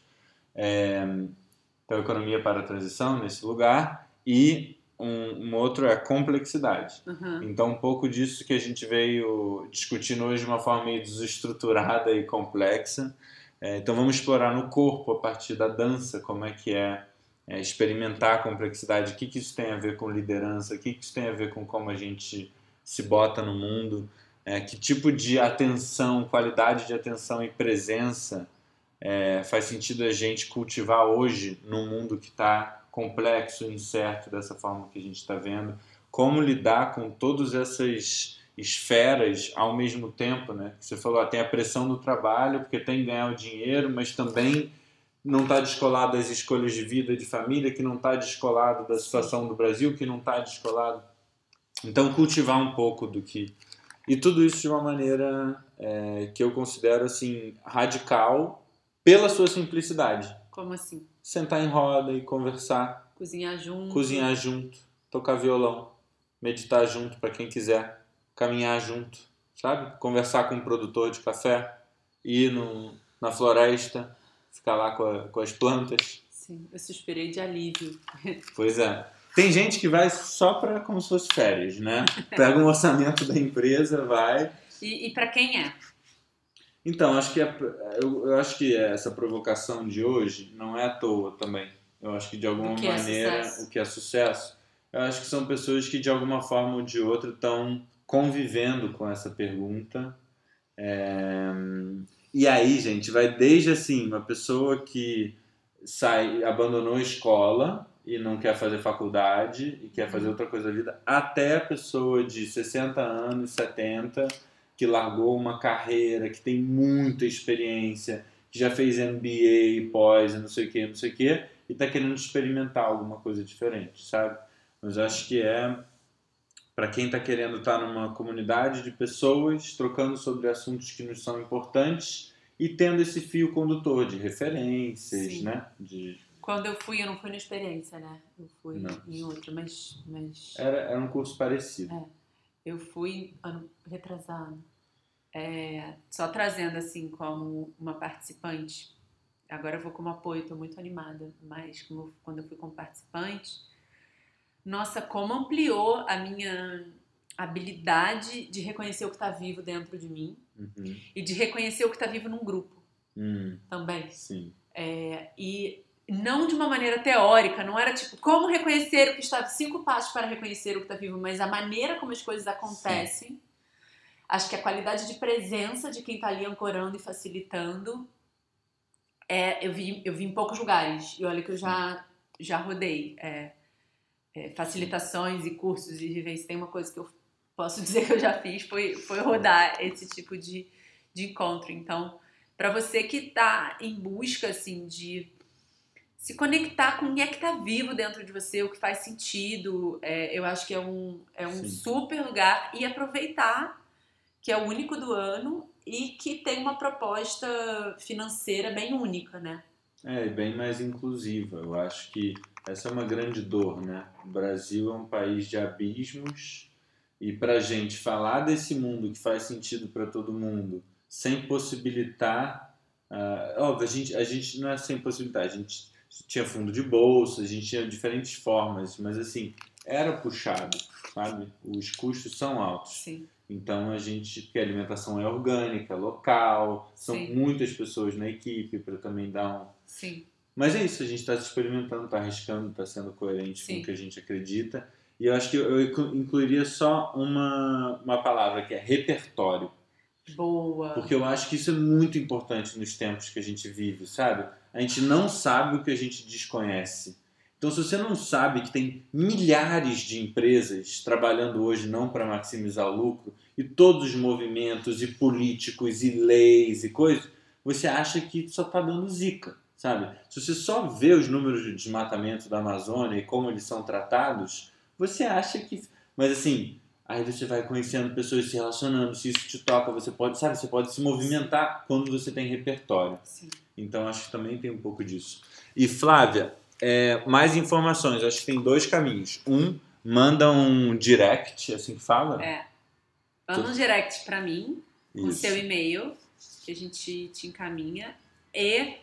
É, então, economia para a transição nesse lugar e Um, um outro é a complexidade. Uhum. Então, um pouco disso que a gente veio discutindo hoje de uma forma meio desestruturada e complexa. É, então, vamos explorar no corpo, a partir da dança, como é que é, é experimentar a complexidade, o que, que isso tem a ver com liderança, o que, que isso tem a ver com como a gente se bota no mundo, é, que tipo de atenção, qualidade de atenção e presença é, faz sentido a gente cultivar hoje num mundo que está complexo, incerto, dessa forma que a gente está vendo. Como lidar com todas essas esferas ao mesmo tempo, né? Você falou, ah, tem a pressão do trabalho, porque tem que ganhar o dinheiro, mas também não está descolado das escolhas de vida, de família, que não está descolado da situação do Brasil, que não está descolado. Então, cultivar um pouco do que... E tudo isso de uma maneira é, que eu considero assim, radical, pela sua simplicidade. Como assim? Sentar em roda e conversar. Cozinhar junto. Cozinhar junto. Tocar violão. Meditar junto para quem quiser. Caminhar junto. Sabe? Conversar com um produtor de café. Ir no, na floresta. Ficar lá com, a, com as plantas. Sim, eu suspirei de alívio. Pois é. Tem gente que vai só para como se fosse férias, né? Pega um orçamento da empresa, vai... E, e para quem é? Então, acho que é, eu, eu acho que essa provocação de hoje não é à toa também. Eu acho que de alguma que maneira é o que é sucesso, eu acho que são pessoas que de alguma forma ou de outra estão convivendo com essa pergunta. É... E aí, gente, vai desde assim, uma pessoa que sai, abandonou a escola e não quer fazer faculdade e quer fazer outra coisa da vida, até a pessoa de sessenta anos, setenta, que largou uma carreira, que tem muita experiência, que já fez M B A, pós, não sei o que, não sei o que, e está querendo experimentar alguma coisa diferente, sabe? Mas acho que é para quem está querendo estar numa comunidade de pessoas trocando sobre assuntos que nos são importantes e tendo esse fio condutor de referências, Sim. né? De... Quando eu fui, eu não fui na experiência, né? Eu fui não. em outra, mas... mas... Era, era um curso parecido. É. Eu fui ano retrasado, é, só trazendo assim como uma participante. Agora eu vou como apoio, estou muito animada, mas como, quando eu fui como participante, nossa, como ampliou a minha habilidade de reconhecer o que está vivo dentro de mim, uhum. e de reconhecer o que está vivo num grupo hum, também. Sim. É, e não de uma maneira teórica, não era tipo como reconhecer o que está, cinco passos para reconhecer o que está vivo, mas a maneira como as coisas acontecem. Sim. Acho que a qualidade de presença de quem está ali ancorando e facilitando, é, eu, vi, eu vi em poucos lugares, e olha que eu já, já rodei é, é, facilitações e cursos e vivência. Tem uma coisa que eu posso dizer que eu já fiz, foi, foi rodar esse tipo de, de encontro. Então, para você que está em busca assim, de se conectar com o que é que está vivo dentro de você, o que faz sentido, é, eu acho que é um, é um super lugar. E aproveitar que é o único do ano e que tem uma proposta financeira bem única, né? É, e bem mais inclusiva. Eu acho que essa é uma grande dor, né? O Brasil é um país de abismos e para a gente falar desse mundo que faz sentido para todo mundo, sem possibilitar... Uh, óbvio, a gente, a gente não é sem possibilitar, a gente tinha fundo de bolsa, a gente tinha diferentes formas, mas assim, era puxado, sabe? Os custos são altos. Sim. Então a gente, porque a alimentação é orgânica, local, são Sim. muitas pessoas na equipe para também dar um... Sim. Mas é isso, a gente está se experimentando, está arriscando, está sendo coerente Sim. com o que a gente acredita. E eu acho que eu incluiria só uma, uma palavra, que é repertório. Boa! Porque eu acho que isso é muito importante nos tempos que a gente vive, sabe? A gente não sabe o que a gente desconhece. Então, se você não sabe que tem milhares de empresas trabalhando hoje não para maximizar o lucro, e todos os movimentos, e políticos, e leis, e coisas, você acha que só está dando zica, sabe? Se você só vê os números de desmatamento da Amazônia e como eles são tratados, você acha que... Mas assim... Aí você vai conhecendo pessoas, se relacionando, se isso te toca, você pode, sabe, você pode se movimentar quando você tem repertório. Sim. Então acho que também tem um pouco disso. E Flávia, é, mais informações, acho que tem dois caminhos. Um, manda um direct, assim que fala? É. Manda um direct pra mim, com o Isso. seu e-mail, que a gente te encaminha. E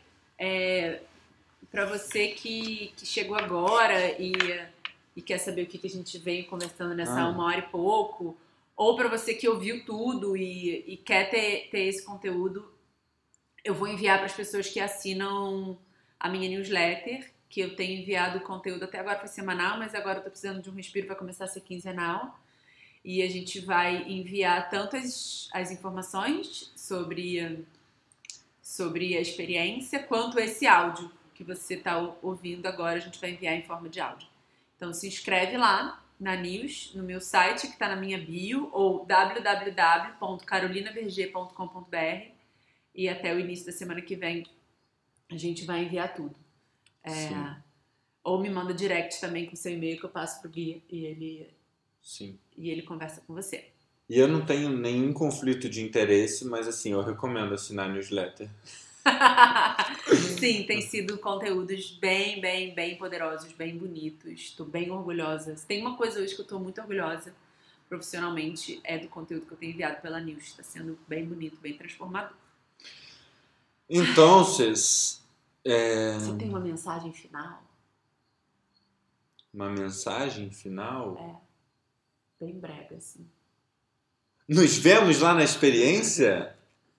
é, pra você que, que chegou agora e... e quer saber o que, que a gente vem conversando nessa Ah. uma hora e pouco, ou para você que ouviu tudo e, e quer ter, ter esse conteúdo, eu vou enviar para as pessoas que assinam a minha newsletter, que eu tenho enviado conteúdo, até agora foi semanal, mas agora eu tô precisando de um respiro para começar a ser quinzenal. E a gente vai enviar tanto as, as informações sobre, sobre a experiência, quanto esse áudio que você está ouvindo agora, a gente vai enviar em forma de áudio. Então se inscreve lá na news, no meu site que está na minha bio, ou w w w ponto carolina berger ponto com ponto b r, e até o início da semana que vem a gente vai enviar tudo. É, ou me manda direct também com seu e-mail que eu passo pro Gui e ele, Sim. e ele conversa com você. E eu não tenho nenhum conflito de interesse, mas assim, eu recomendo assinar a newsletter. Sim, tem sido conteúdos bem, bem, bem poderosos, bem bonitos. Estou bem orgulhosa. Se tem uma coisa hoje que eu estou muito orgulhosa profissionalmente, é do conteúdo que eu tenho enviado pela News. Está sendo bem bonito, bem transformador. Então, vocês... É... Você tem uma mensagem final? Uma mensagem final? É, bem breve, assim. Nos vemos lá na experiência?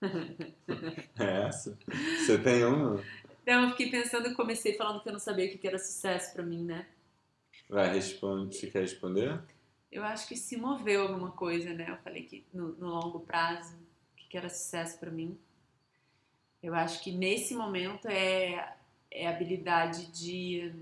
É essa? Você tem uma? Então, eu fiquei pensando, eu comecei falando que eu não sabia o que era sucesso pra mim, né? Vai, responde. Você quer responder? Eu acho que se moveu alguma coisa, né? Eu falei que no, no longo prazo, o que era sucesso pra mim. Eu acho que nesse momento é, é a habilidade de,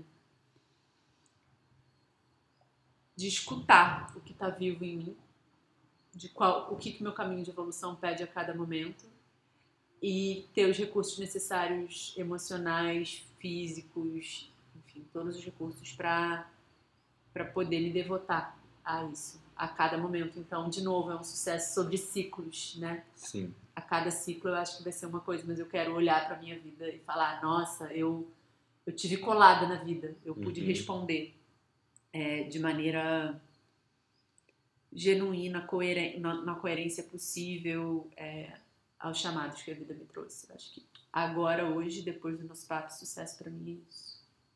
de escutar o que tá vivo em mim, de qual, o que que meu caminho de evolução pede a cada momento, e ter os recursos necessários emocionais, físicos, enfim, todos os recursos para para poder me devotar a isso, a cada momento. Então, de novo, é um sucesso sobre ciclos, né? Sim. A cada ciclo eu acho que vai ser uma coisa, mas eu quero olhar para minha vida e falar, nossa, eu, eu tive colada na vida, eu pude Uhum. responder é, de maneira genuína, coeren- na, na coerência possível, é, aos chamados que a vida me trouxe. Eu acho que agora, hoje, depois do nosso papo, sucesso pra mim é isso.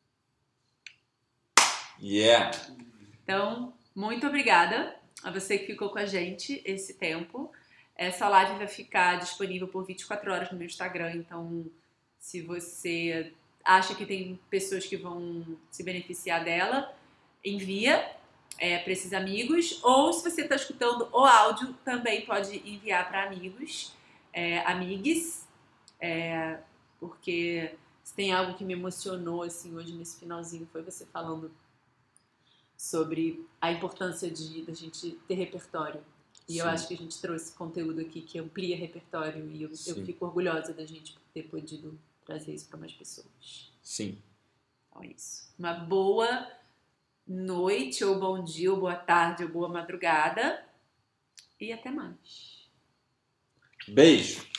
Yeah! Então, muito obrigada a você que ficou com a gente esse tempo. Essa live vai ficar disponível por vinte e quatro horas no meu Instagram, então se você acha que tem pessoas que vão se beneficiar dela, envia é, para esses amigos, ou se você está escutando o áudio, também pode enviar para amigos. É, amigues, é, porque se tem algo que me emocionou assim, hoje nesse finalzinho foi você falando sobre a importância de da gente ter repertório. E Sim. eu acho que a gente trouxe conteúdo aqui que amplia repertório e eu, eu fico orgulhosa da gente por ter podido trazer isso para mais pessoas. Sim. Então é isso. Uma boa noite, ou bom dia, ou boa tarde, ou boa madrugada. E até mais. Beijo!